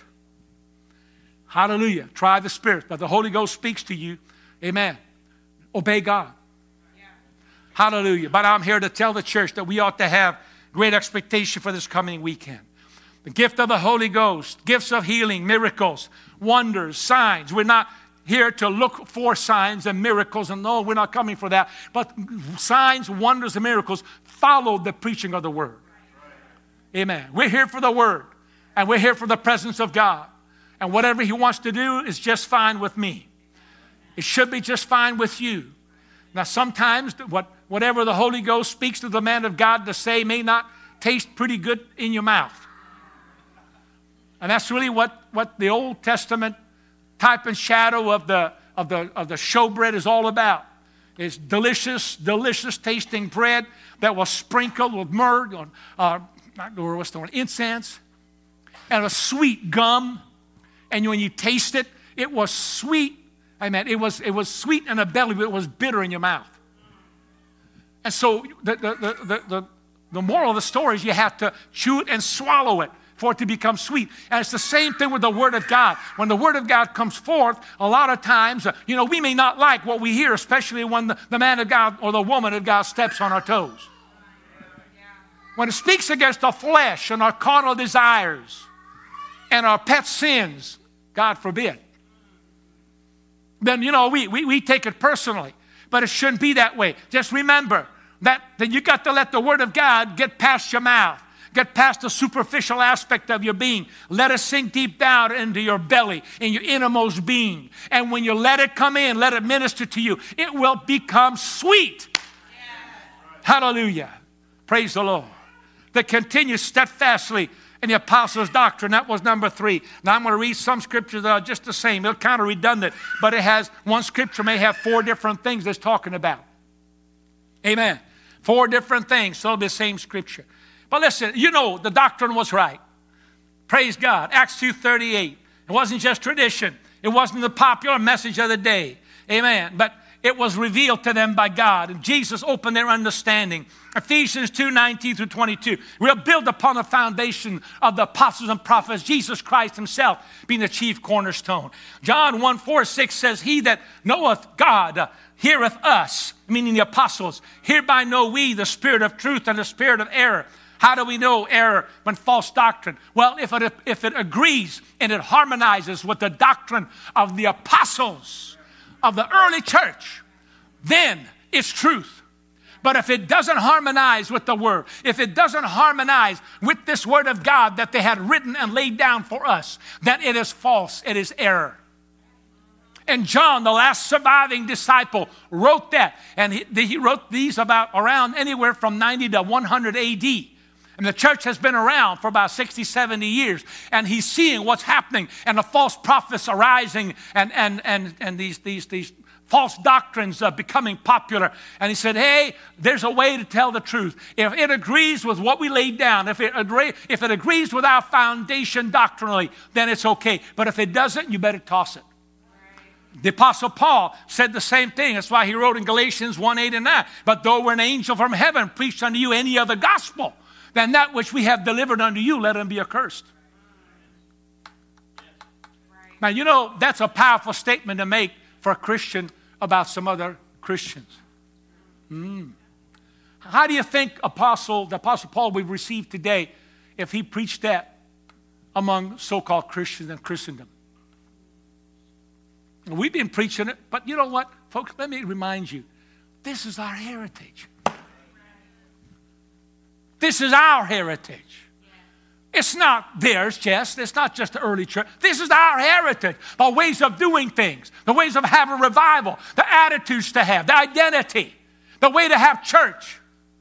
Hallelujah. Try the Spirit. But the Holy Ghost speaks to you. Amen. Obey God. Hallelujah. But I'm here to tell the church that we ought to have great expectation for this coming weekend. The gift of the Holy Ghost, gifts of healing, miracles, wonders, signs. We're not here to look for signs and miracles, and no, we're not coming for that. But signs, wonders, and miracles follow the preaching of the Word. Amen. We're here for the Word. And we're here for the presence of God. And whatever he wants to do is just fine with me. It should be just fine with you. Now, sometimes what, whatever the Holy Ghost speaks to the man of God to say may not taste pretty good in your mouth. And that's really what, what the Old Testament type and shadow of the, of the, of the showbread is all about. It's delicious, delicious tasting bread that was sprinkled with myrrh, or, uh, not or what's the word, incense, and a sweet gum. And when you taste it, it was sweet. I mean, it was, it was sweet in the belly, but it was bitter in your mouth. And so the, the, the, the, the, the moral of the story is you have to chew it and swallow it for it to become sweet. And it's the same thing with the Word of God. When the Word of God comes forth, a lot of times, uh, you know, we may not like what we hear, especially when the, the man of God or the woman of God steps on our toes. When it speaks against our flesh and our carnal desires and our pet sins, God forbid, then, you know, we, we, we take it personally. But it shouldn't be that way. Just remember that, that you got to let the Word of God get past your mouth. Get past the superficial aspect of your being. Let it sink deep down into your belly, in your innermost being. And when you let it come in, let it minister to you, it will become sweet. Yeah. Hallelujah. Praise the Lord. That continues steadfastly in the apostles' doctrine. That was number three. Now I'm going to read some scriptures that are just the same. They're kind of redundant, but it has, one scripture may have four different things it's talking about. Amen. Four different things, so it'll be the same scripture. But listen, you know the doctrine was right. Praise God. Acts two thirty-eight. It wasn't just tradition. It wasn't the popular message of the day. Amen. But it was revealed to them by God. And Jesus opened their understanding. Ephesians two nineteen through twenty-two. We'll build upon the foundation of the apostles and prophets, Jesus Christ himself being the chief cornerstone. John one four six says, he that knoweth God uh, heareth us, meaning the apostles. Hereby know we the spirit of truth and the spirit of error. How do we know error when false doctrine? Well, if it, if it agrees and it harmonizes with the doctrine of the apostles of the early church, then it's truth. But if it doesn't harmonize with the word, if it doesn't harmonize with this word of God that they had written and laid down for us, then it is false, it is error. And John, the last surviving disciple, wrote that. And he, he wrote these about around anywhere from ninety to one hundred A D. And the church has been around for about sixty, seventy years. And he's seeing what's happening and the false prophets arising and, and, and, and these, these, these false doctrines uh, becoming popular. And he said, hey, there's a way to tell the truth. If it agrees with what we laid down, if it, agree, if it agrees with our foundation doctrinally, then it's okay. But if it doesn't, you better toss it. The Apostle Paul said the same thing. That's why he wrote in Galatians one, eight, and nine. But though an angel from heaven preached unto you any other gospel than that which we have delivered unto you, let him be accursed. Now, you know, that's a powerful statement to make for a Christian about some other Christians. Mm. How do you think Apostle, the Apostle Paul we received today, if he preached that among so-called Christians in Christendom? We've been preaching it, but you know what, folks, let me remind you, this is our heritage. This is our heritage. It's not theirs just. It's not just the early church. This is our heritage. The ways of doing things. The ways of having revival. The attitudes to have. The identity. The way to have church.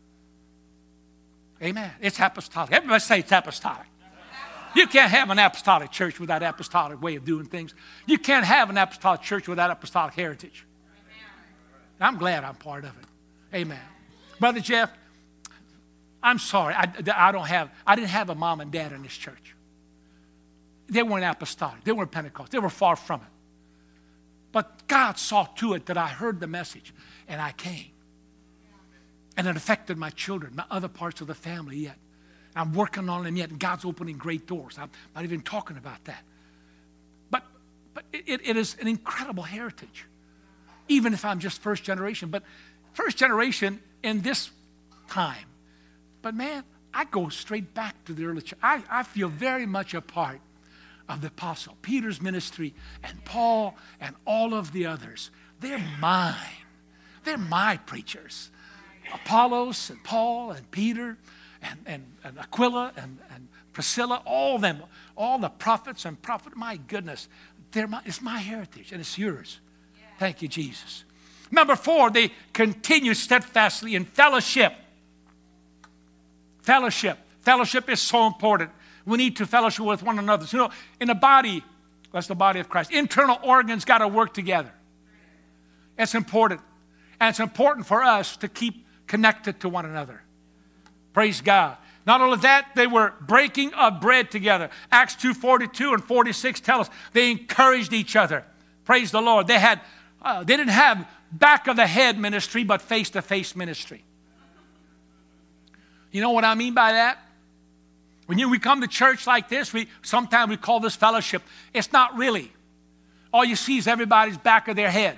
Amen. It's apostolic. Everybody say it's apostolic. You can't have an apostolic church without apostolic way of doing things. You can't have an apostolic church without apostolic heritage. I'm glad I'm part of it. Amen. Brother Jeff, I'm sorry, I, I don't have, I didn't have a mom and dad in this church. They weren't apostolic. They weren't Pentecost. They were far from it. But God saw to it that I heard the message and I came. And it affected my children, my other parts of the family yet. I'm working on them yet, and God's opening great doors. I'm not even talking about that. But, but it, it is an incredible heritage, even if I'm just first generation. But first generation in this time. But man, I go straight back to the early church. I, I feel very much a part of the apostle, Peter's ministry, and Paul, and all of the others. They're mine. They're my preachers. Apollos and Paul and Peter and, and, and Aquila and, and Priscilla, all of them, all the prophets and prophet, my goodness, they're my, it's my heritage and it's yours. Yeah. Thank you, Jesus. Number four, they continue steadfastly in fellowship. Fellowship. Fellowship is so important. We need to fellowship with one another. So, you know, in a body, that's the body of Christ, internal organs got to work together. It's important. And it's important for us to keep connected to one another. Praise God. Not only that, they were breaking of bread together. Acts two forty-two and forty-six tell us they encouraged each other. Praise the Lord. They had, uh, they didn't have back of the head ministry, but face-to-face ministry. You know what I mean by that? When you, we come to church like this, we sometimes we call this fellowship. It's not really. All you see is everybody's back of their heads.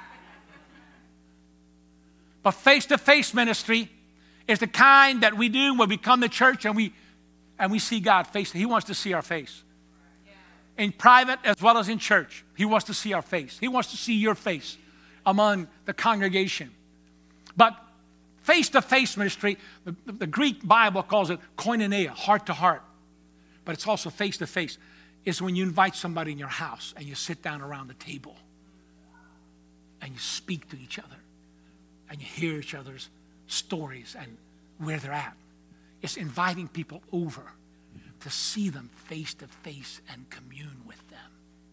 But face-to-face ministry is the kind that we do when we come to church and we and we see God face. He wants to see our face. In private as well as in church. He wants to see our face. He wants to see your face among the congregation. But face-to-face ministry, the, the Greek Bible calls it koinonia, heart to heart. But it's also face-to-face. It's when you invite somebody in your house and you sit down around the table and you speak to each other and you hear each other's stories and where they're at. It's inviting people over to see them face-to-face and commune with them.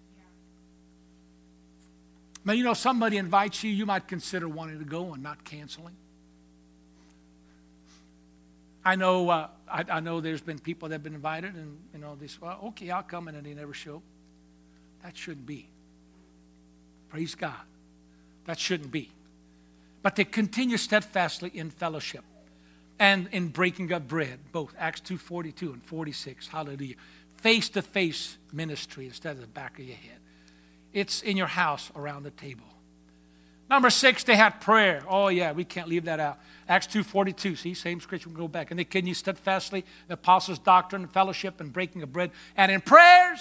Now, you know, somebody invites you, you might consider wanting to go and not canceling. I know uh, I, I know there's been people that have been invited and, you know, they say, well, okay, I'll come, and then they never show. That shouldn't be. Praise God. That shouldn't be. But they continue steadfastly in fellowship and in breaking of bread, both Acts two forty-two and forty-six. Hallelujah. Face-to-face ministry instead of the back of your head. It's in your house around the table. Number six, they had prayer. Oh, yeah, we can't leave that out. Acts two forty-two, see, same scripture, we'll go back. And they continue steadfastly in the apostles' doctrine and fellowship and breaking of bread and in prayers.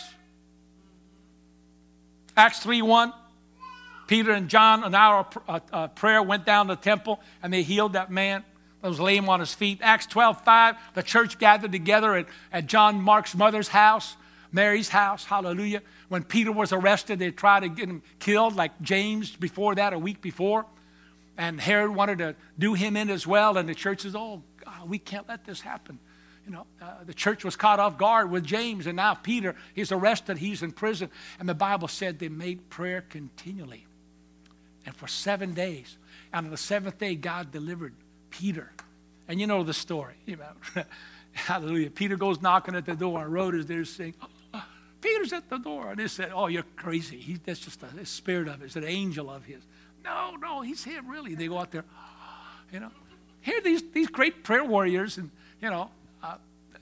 Acts three one. Peter and John, an hour of uh, prayer, went down to the temple, and they healed that man that was lame on his feet. Acts twelve five, the church gathered together at, at John Mark's mother's house, Mary's house, hallelujah. When Peter was arrested, they tried to get him killed, like James before that, a week before. And Herod wanted to do him in as well, and the church says, oh, God, we can't let this happen. You know, uh, the church was caught off guard with James, and now Peter, he's arrested, he's in prison. And the Bible said they made prayer continually. And for seven days. And on the seventh day, God delivered Peter. And you know the story. You know, hallelujah. Peter goes knocking at the door, and Rhoda is there saying, oh, oh, Peter's at the door. And they said, oh, you're crazy. He, that's just a, a spirit of his, an angel of his. No, no, he's here, really. They go out there, you know. Here these, these great prayer warriors, and, you know, uh,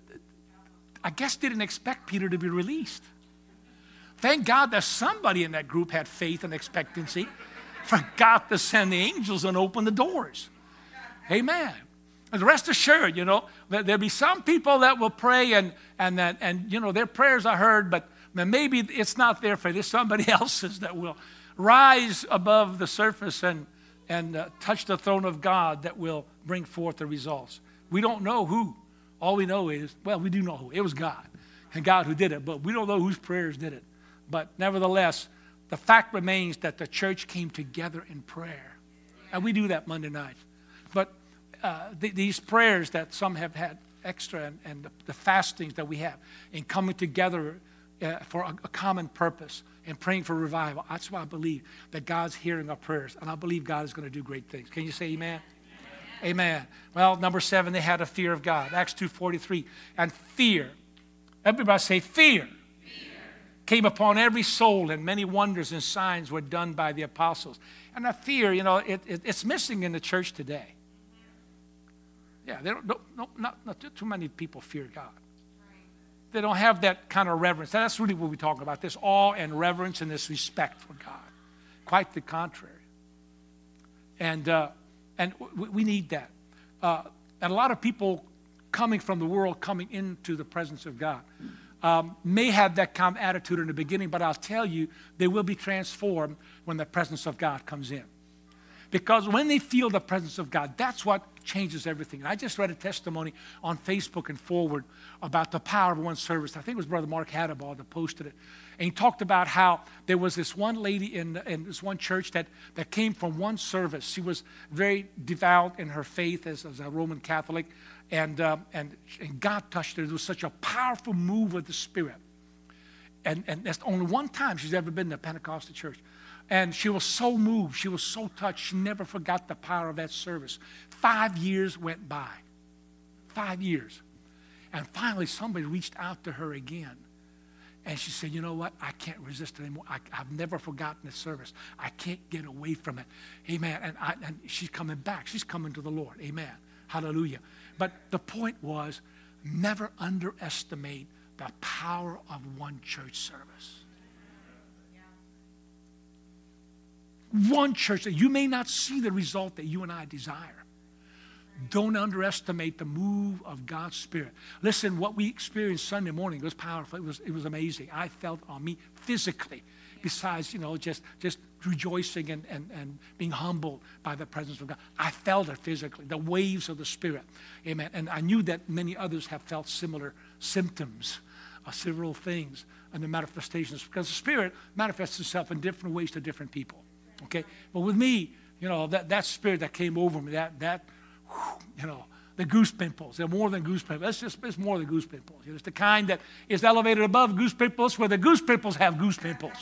I guess didn't expect Peter to be released. Thank God that somebody in that group had faith and expectancy for God to send the angels and open the doors. Amen. And rest assured, you know, that there'll be some people that will pray and, and, that, and you know, their prayers are heard, but maybe it's not their faith. There's somebody else's that will rise above the surface and, and uh, touch the throne of God that will bring forth the results. We don't know who. All we know is, well, we do know who. It was God, and God who did it, but we don't know whose prayers did it. But nevertheless, the fact remains that the church came together in prayer. And we do that Monday night. But uh, th- these prayers that some have had extra and, and the, the fastings that we have in coming together uh, for a, a common purpose and praying for revival, that's why I believe that God's hearing our prayers. And I believe God is going to do great things. Can you say amen? Amen. Amen. Well, number seven, they had a fear of God. Acts two forty-three. And fear. Everybody say fear. Came upon every soul, and many wonders and signs were done by the apostles. And that fear, you know, it, it, it's missing in the church today. Yeah, they don't, don't, not, not too many people fear God. They don't have that kind of reverence. That's really what we talk about, this awe and reverence and this respect for God. Quite the contrary. And, uh, and we, we need that. Uh, and a lot of people coming from the world, coming into the presence of God, Um, may have that kind of attitude in the beginning, but I'll tell you, they will be transformed when the presence of God comes in. Because when they feel the presence of God, that's what changes everything. And I just read a testimony on Facebook and Forward about the power of one service. I think it was Brother Mark Hadaball that posted it. And he talked about how there was this one lady in, in this one church that, that came from one service. She was very devout in her faith as, as a Roman Catholic. And, uh, and, and God touched her. It was such a powerful move of the Spirit. And, and that's only one time she's ever been in a Pentecostal church. And she was so moved. She was so touched. She never forgot the power of that service. Five years went by. Five years. And finally, somebody reached out to her again. And she said, you know what? I can't resist it anymore. I, I've never forgotten this service. I can't get away from it. Amen. And, I, and she's coming back. She's coming to the Lord. Amen. Hallelujah. But the point was, never underestimate the power of one church service. One church that you may not see the result that you and I desire. Don't underestimate the move of God's Spirit. Listen, what we experienced Sunday morning was powerful. It was, it was amazing. I felt on me physically, besides, you know, just, just rejoicing and, and, and being humbled by the presence of God. I felt it physically, the waves of the Spirit. Amen. And I knew that many others have felt similar symptoms of several things and the manifestations, because the Spirit manifests itself in different ways to different people. Okay, but with me, you know, that, that spirit that came over me, that, that whew, you know, the goose pimples, they're more than goose pimples. It's just, it's more than goose pimples. It's the kind that is elevated above goose pimples, where the goose pimples have goose pimples.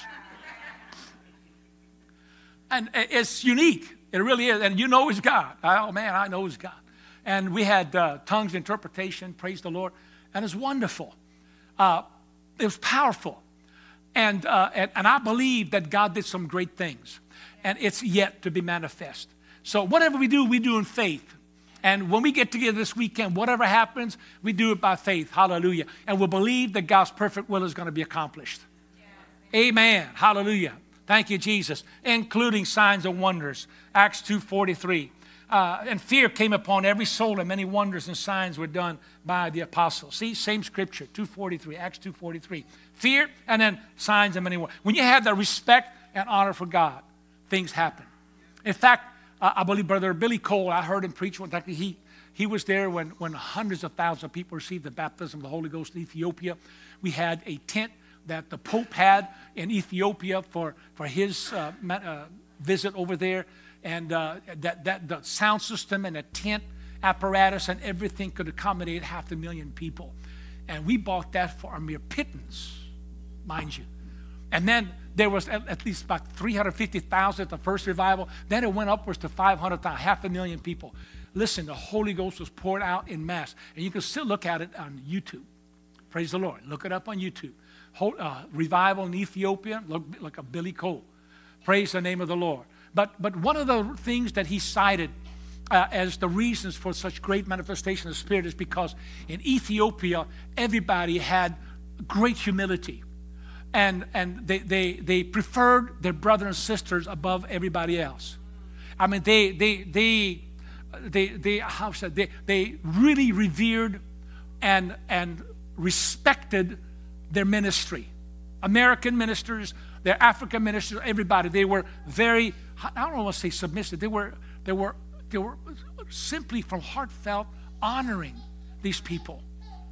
And it's unique. It really is. And you know it's God. Oh, man, I know it's God. And we had uh, tongues interpretation, praise the Lord. And it's wonderful. Uh, it was powerful. And, uh, and, and I believe that God did some great things. And it's yet to be manifest. So whatever we do, we do in faith. And when we get together this weekend, whatever happens, we do it by faith. Hallelujah. And we'll believe that God's perfect will is going to be accomplished. Yeah. Amen. Hallelujah. Thank you, Jesus. Including signs and wonders. Acts two forty-three. Uh, and fear came upon every soul, and many wonders and signs were done by the apostles. See, same scripture, two forty-three, Acts two forty-three. Fear, and then signs and many wonders. When you have the respect and honor for God, things happen. In fact, uh, I believe Brother Billy Cole, I heard him preach one time. He, he was there when, when hundreds of thousands of people received the baptism of the Holy Ghost in Ethiopia. We had a tent that the Pope had in Ethiopia for, for his uh, uh, visit over there. And uh, that, that the sound system and the tent apparatus and everything could accommodate half a million people. And we bought that for a mere pittance, mind you. And then there was at, at least about three hundred fifty thousand at the first revival. Then it went upwards to five hundred thousand, half a million people. Listen, the Holy Ghost was poured out in mass. And you can still look at it on YouTube. Praise the Lord. Look it up on YouTube. Whole, uh, revival in Ethiopia, look like a Billy Cole. Praise the name of the Lord. But, but one of the things that he cited uh, as the reasons for such great manifestation of the Spirit is because in Ethiopia, everybody had great humility. And, and they, they, they preferred their brothers and sisters above everybody else. I mean, they, they, they, they, they, how should I, they, they really revered and, and respected their ministry. American ministers, their African ministers, everybody, they were very, I don't want to say submissive. They were, they were, they were simply from heartfelt honoring these people.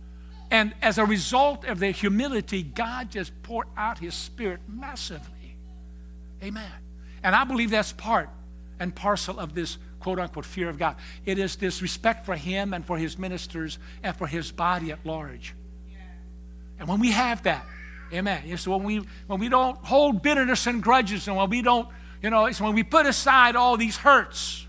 And as a result of their humility, God just poured out His Spirit massively. Amen. And I believe that's part and parcel of this quote-unquote fear of God. It is this respect for Him and for His ministers and for His body at large. And when we have that, amen. It's when we when we don't hold bitterness and grudges, and when we don't, you know, it's when we put aside all these hurts.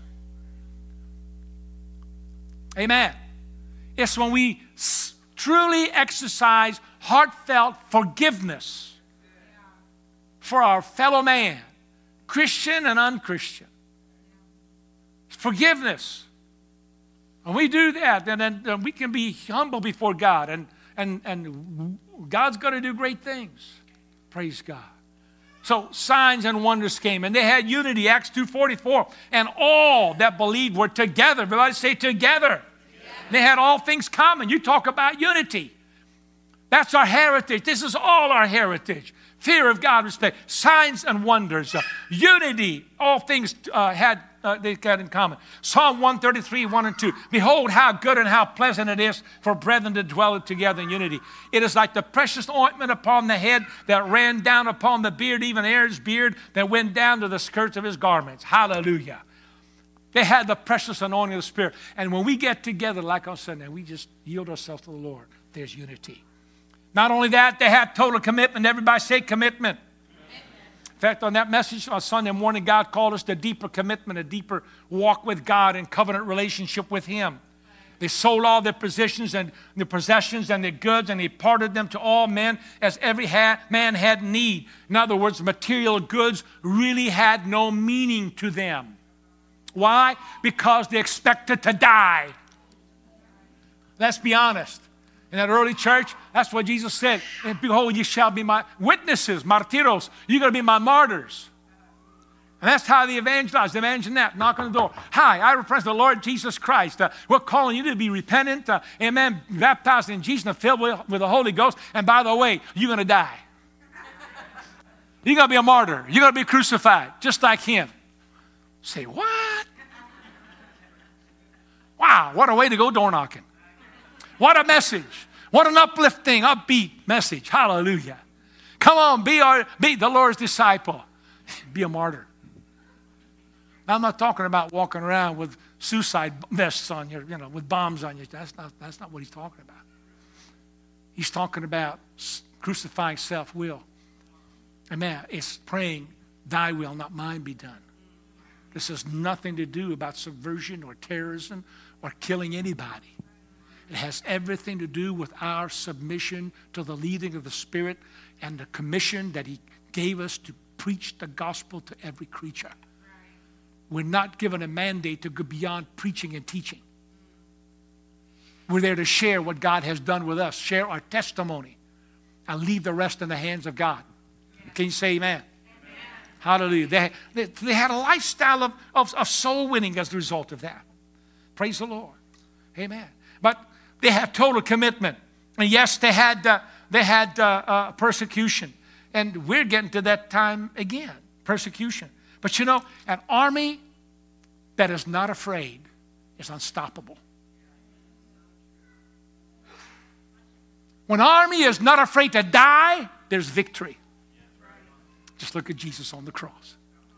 Amen. It's when we s- truly exercise heartfelt forgiveness for our fellow man, Christian and unchristian. Forgiveness. When we do that, then, then, then we can be humble before God, and and and God's going to do great things. Praise God. So signs and wonders came, and they had unity, Acts two forty-four. And all that believed were together. Everybody say together. Yeah. They had all things common. You talk about unity. That's our heritage. This is all our heritage. Fear of God, respect, signs and wonders, uh, unity. All things uh, had uh, they got in common. Psalm one thirty-three, one and two. Behold, how good and how pleasant it is for brethren to dwell together in unity. It is like the precious ointment upon the head that ran down upon the beard, even Aaron's beard that went down to the skirts of his garments. Hallelujah. They had the precious anointing of the Spirit. And when we get together, like on Sunday, we just yield ourselves to the Lord, there's unity. Not only that, they had total commitment. Everybody say commitment. In fact, on that message on Sunday morning, God called us to deeper commitment, a deeper walk with God and covenant relationship with Him. They sold all their positions and their possessions and their goods, and He parted them to all men as every ha- man had need. In other words, material goods really had no meaning to them. Why? Because they expected to die. Let's be honest. In that early church, that's what Jesus said. And behold, you shall be my witnesses, martiros. You're going to be my martyrs. And that's how they evangelized. Imagine that. Knock on the door. Hi, I represent the Lord Jesus Christ. Uh, we're calling you to be repentant. Uh, amen. Baptized in Jesus and filled with, with the Holy Ghost. And by the way, you're going to die. You're going to be a martyr. You're going to be crucified, just like Him. Say, what? Wow, what a way to go door knocking. What a message. What an uplifting, upbeat message. Hallelujah. Come on, be, our, be the Lord's disciple. Be a martyr. Now, I'm not talking about walking around with suicide vests on you, you know, with bombs on you. That's not, that's not what He's talking about. He's talking about crucifying self-will. Amen. It's praying, thy will, not mine, be done. This has nothing to do about subversion or terrorism or killing anybody. It has everything to do with our submission to the leading of the Spirit and the commission that He gave us to preach the gospel to every creature. We're not given a mandate to go beyond preaching and teaching. We're there to share what God has done with us, share our testimony, and leave the rest in the hands of God. Can you say amen? Amen. Hallelujah. They, they, they had a lifestyle of, of, of soul winning as a result of that. Praise the Lord. Amen. But they had total commitment. And yes, they had, uh, they had uh, uh, persecution. And we're getting to that time again, persecution. But you know, an army that is not afraid is unstoppable. When an army is not afraid to die, there's victory. Just look at Jesus on the cross.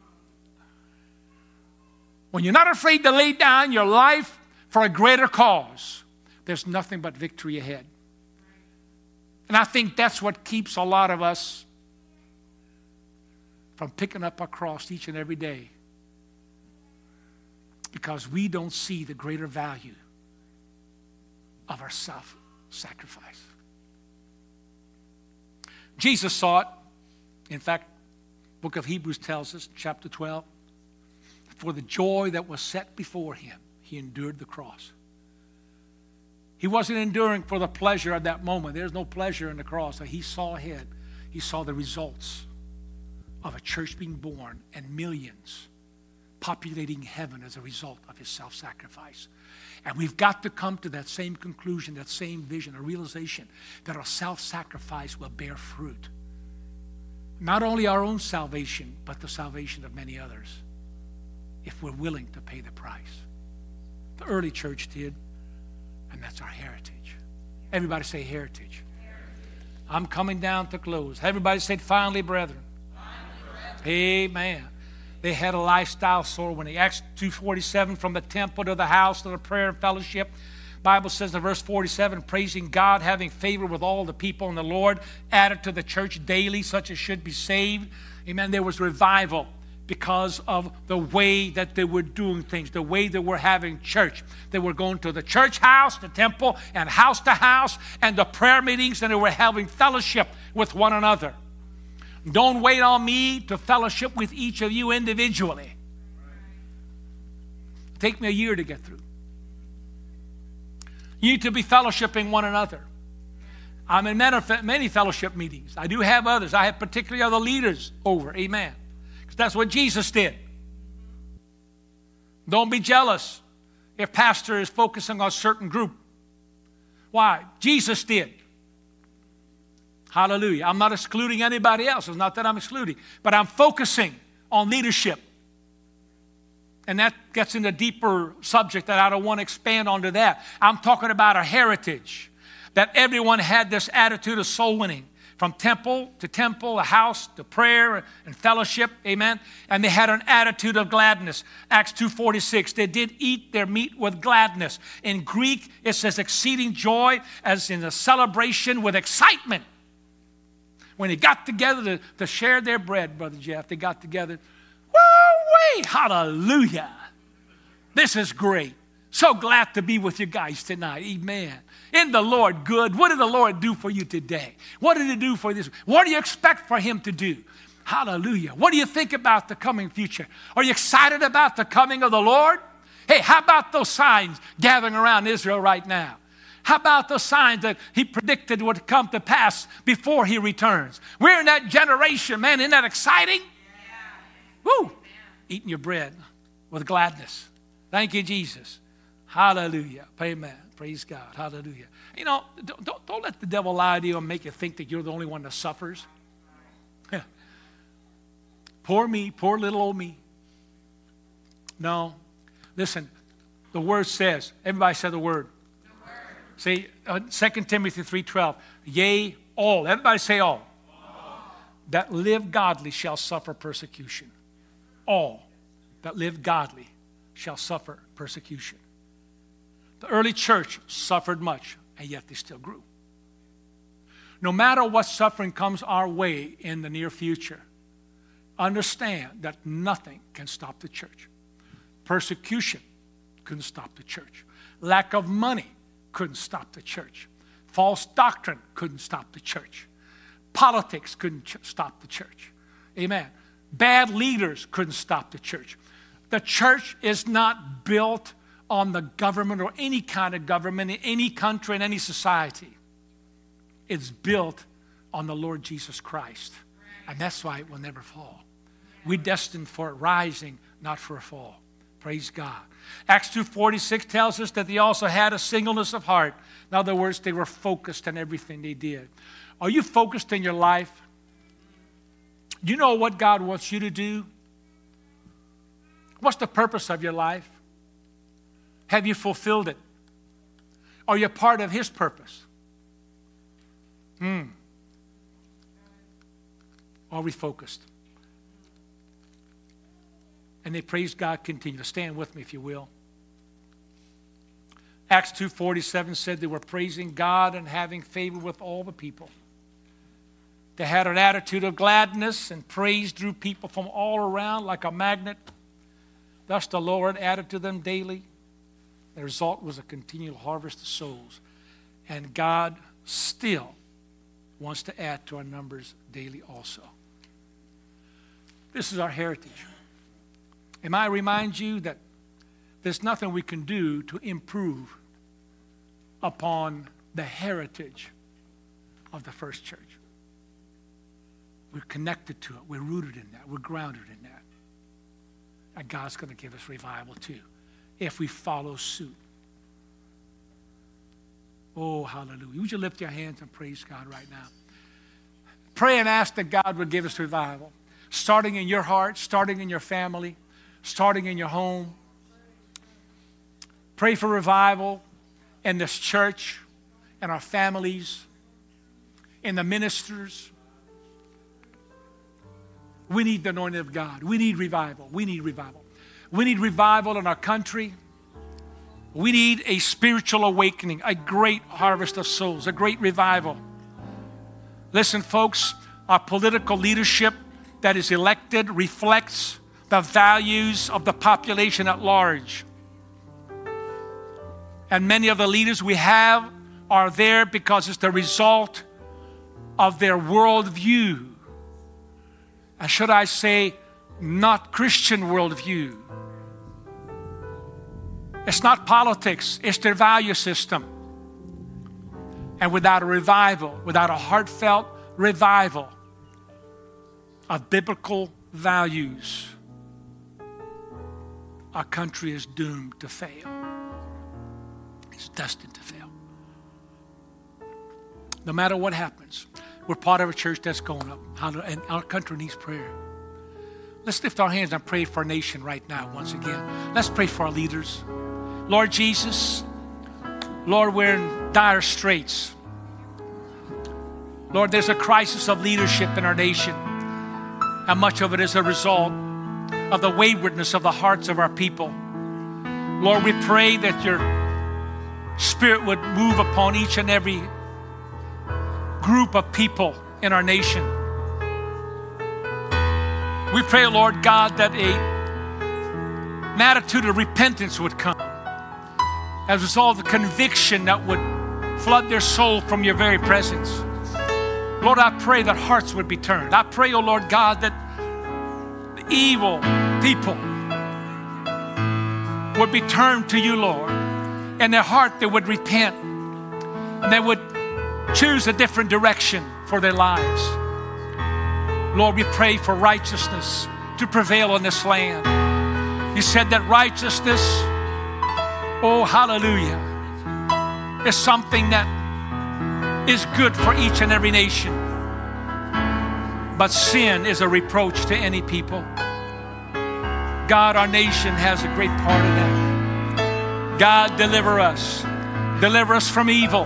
When you're not afraid to lay down your life for a greater cause, there's nothing but victory ahead. And I think that's what keeps a lot of us from picking up our cross each and every day. Because we don't see the greater value of our self-sacrifice. Jesus saw it. In fact, the book of Hebrews tells us, chapter twelve, for the joy that was set before Him, He endured the cross. He wasn't enduring for the pleasure of that moment. There's no pleasure in the cross. He saw ahead. He saw the results of a church being born and millions populating heaven as a result of His self-sacrifice. And we've got to come to that same conclusion, that same vision, a realization that our self-sacrifice will bear fruit. Not only our own salvation, but the salvation of many others, if we're willing to pay the price. The early church did, and that's our heritage. Everybody say heritage. Heritage. I'm coming down to close. Everybody say, finally, brethren. Finally, brethren. Amen. They had a lifestyle soul when they Acts two forty-seven, from the temple to the house to the prayer and fellowship. Bible says in verse forty-seven, praising God, having favor with all the people, and the Lord added to the church daily such as should be saved. Amen. There was revival because of the way that they were doing things, the way they were having church. They were going to the church house, the temple, and house to house, and the prayer meetings, and they were having fellowship with one another. Don't wait on me to fellowship with each of you individually. Take me a year to get through. You need to be fellowshipping one another. I'm in many fellowship meetings. I do have others. I have particularly other leaders over. Amen. Because that's what Jesus did. Don't be jealous if pastor is focusing on a certain group. Why? Jesus did. Hallelujah. I'm not excluding anybody else. It's not that I'm excluding. But I'm focusing on leadership. And that gets into a deeper subject that I don't want to expand onto that. I'm talking about a heritage, that everyone had this attitude of soul winning. From temple to temple, a house to prayer and fellowship, amen. And they had an attitude of gladness. Acts two forty-six, they did eat their meat with gladness. In Greek, it says exceeding joy, as in a celebration with excitement. When they got together to, to share their bread, Brother Jeff, they got together. Woo-wee, hallelujah. This is great. So glad to be with you guys tonight. Amen. In the Lord good. What did the Lord do for you today? What did he do for this? What do you expect for him to do? Hallelujah. What do you think about the coming future? Are you excited about the coming of the Lord? Hey, how about those signs gathering around Israel right now? How about those signs that he predicted would come to pass before he returns? We're in that generation, man. Isn't that exciting? Yeah. Woo! Eating your bread with gladness. Thank you, Jesus. Hallelujah. Amen. Praise God. Hallelujah. You know, don't, don't, don't let the devil lie to you and make you think that you're the only one that suffers. Yeah. Poor me, poor little old me. No. Listen, the word says, everybody say the word. The word. Say, uh, Second Timothy three twelve, yea, all. Everybody say all. All. That live godly shall suffer persecution. All that live godly shall suffer persecution. The early church suffered much, and yet they still grew. No matter what suffering comes our way in the near future, understand that nothing can stop the church. Persecution couldn't stop the church. Lack of money couldn't stop the church. False doctrine couldn't stop the church. Politics couldn't ch- stop the church. Amen. Bad leaders couldn't stop the church. The church is not built on the government or any kind of government in any country, in any society. It's built on the Lord Jesus Christ. And that's why it will never fall. We're destined for it rising, not for a fall. Praise God. Acts two forty-six tells us that they also had a singleness of heart. In other words, they were focused on everything they did. Are you focused in your life? Do you know what God wants you to do? What's the purpose of your life? Have you fulfilled it? Are you part of his purpose? Hmm. Are we focused? And they praised God continually. Stand with me if you will. Acts two forty-seven said they were praising God and having favor with all the people. They had an attitude of gladness, and praise drew people from all around like a magnet. Thus the Lord added to them daily. The result was a continual harvest of souls. And God still wants to add to our numbers daily also. This is our heritage. And I remind you that there's nothing we can do to improve upon the heritage of the first church. We're connected to it. We're rooted in that. We're grounded in that. And God's going to give us revival too, if we follow suit. Oh, hallelujah. Would you lift your hands and praise God right now? Pray and ask that God would give us revival. Starting in your heart, starting in your family, starting in your home. Pray for revival in this church, in our families, in the ministers. We need the anointing of God. We need revival. We need revival. We need revival in our country. We need a spiritual awakening, a great harvest of souls, a great revival. Listen, folks, our political leadership that is elected reflects the values of the population at large. And many of the leaders we have are there because it's the result of their worldview. And should I say, not Christian worldview. It's not politics, it's their value system. And without a revival, without a heartfelt revival of biblical values, our country is doomed to fail. It's destined to fail. No matter what happens, we're part of a church that's going up, and our country needs prayer. Let's lift our hands and pray for our nation right now once again. Let's pray for our leaders. Lord Jesus, Lord, we're in dire straits. Lord, there's a crisis of leadership in our nation. And much of it is a result of the waywardness of the hearts of our people. Lord, we pray that your Spirit would move upon each and every group of people in our nation. We pray, Lord God, that a, an attitude of repentance would come as a result of the conviction that would flood their soul from your very presence. Lord, I pray that hearts would be turned. I pray, oh Lord God, that the evil people would be turned to you, Lord. In their heart, they would repent and they would choose a different direction for their lives. Lord, we pray for righteousness to prevail in this land. You said that righteousness, oh, hallelujah, is something that is good for each and every nation. But sin is a reproach to any people. God, our nation has a great part in that. God, deliver us. Deliver us from evil.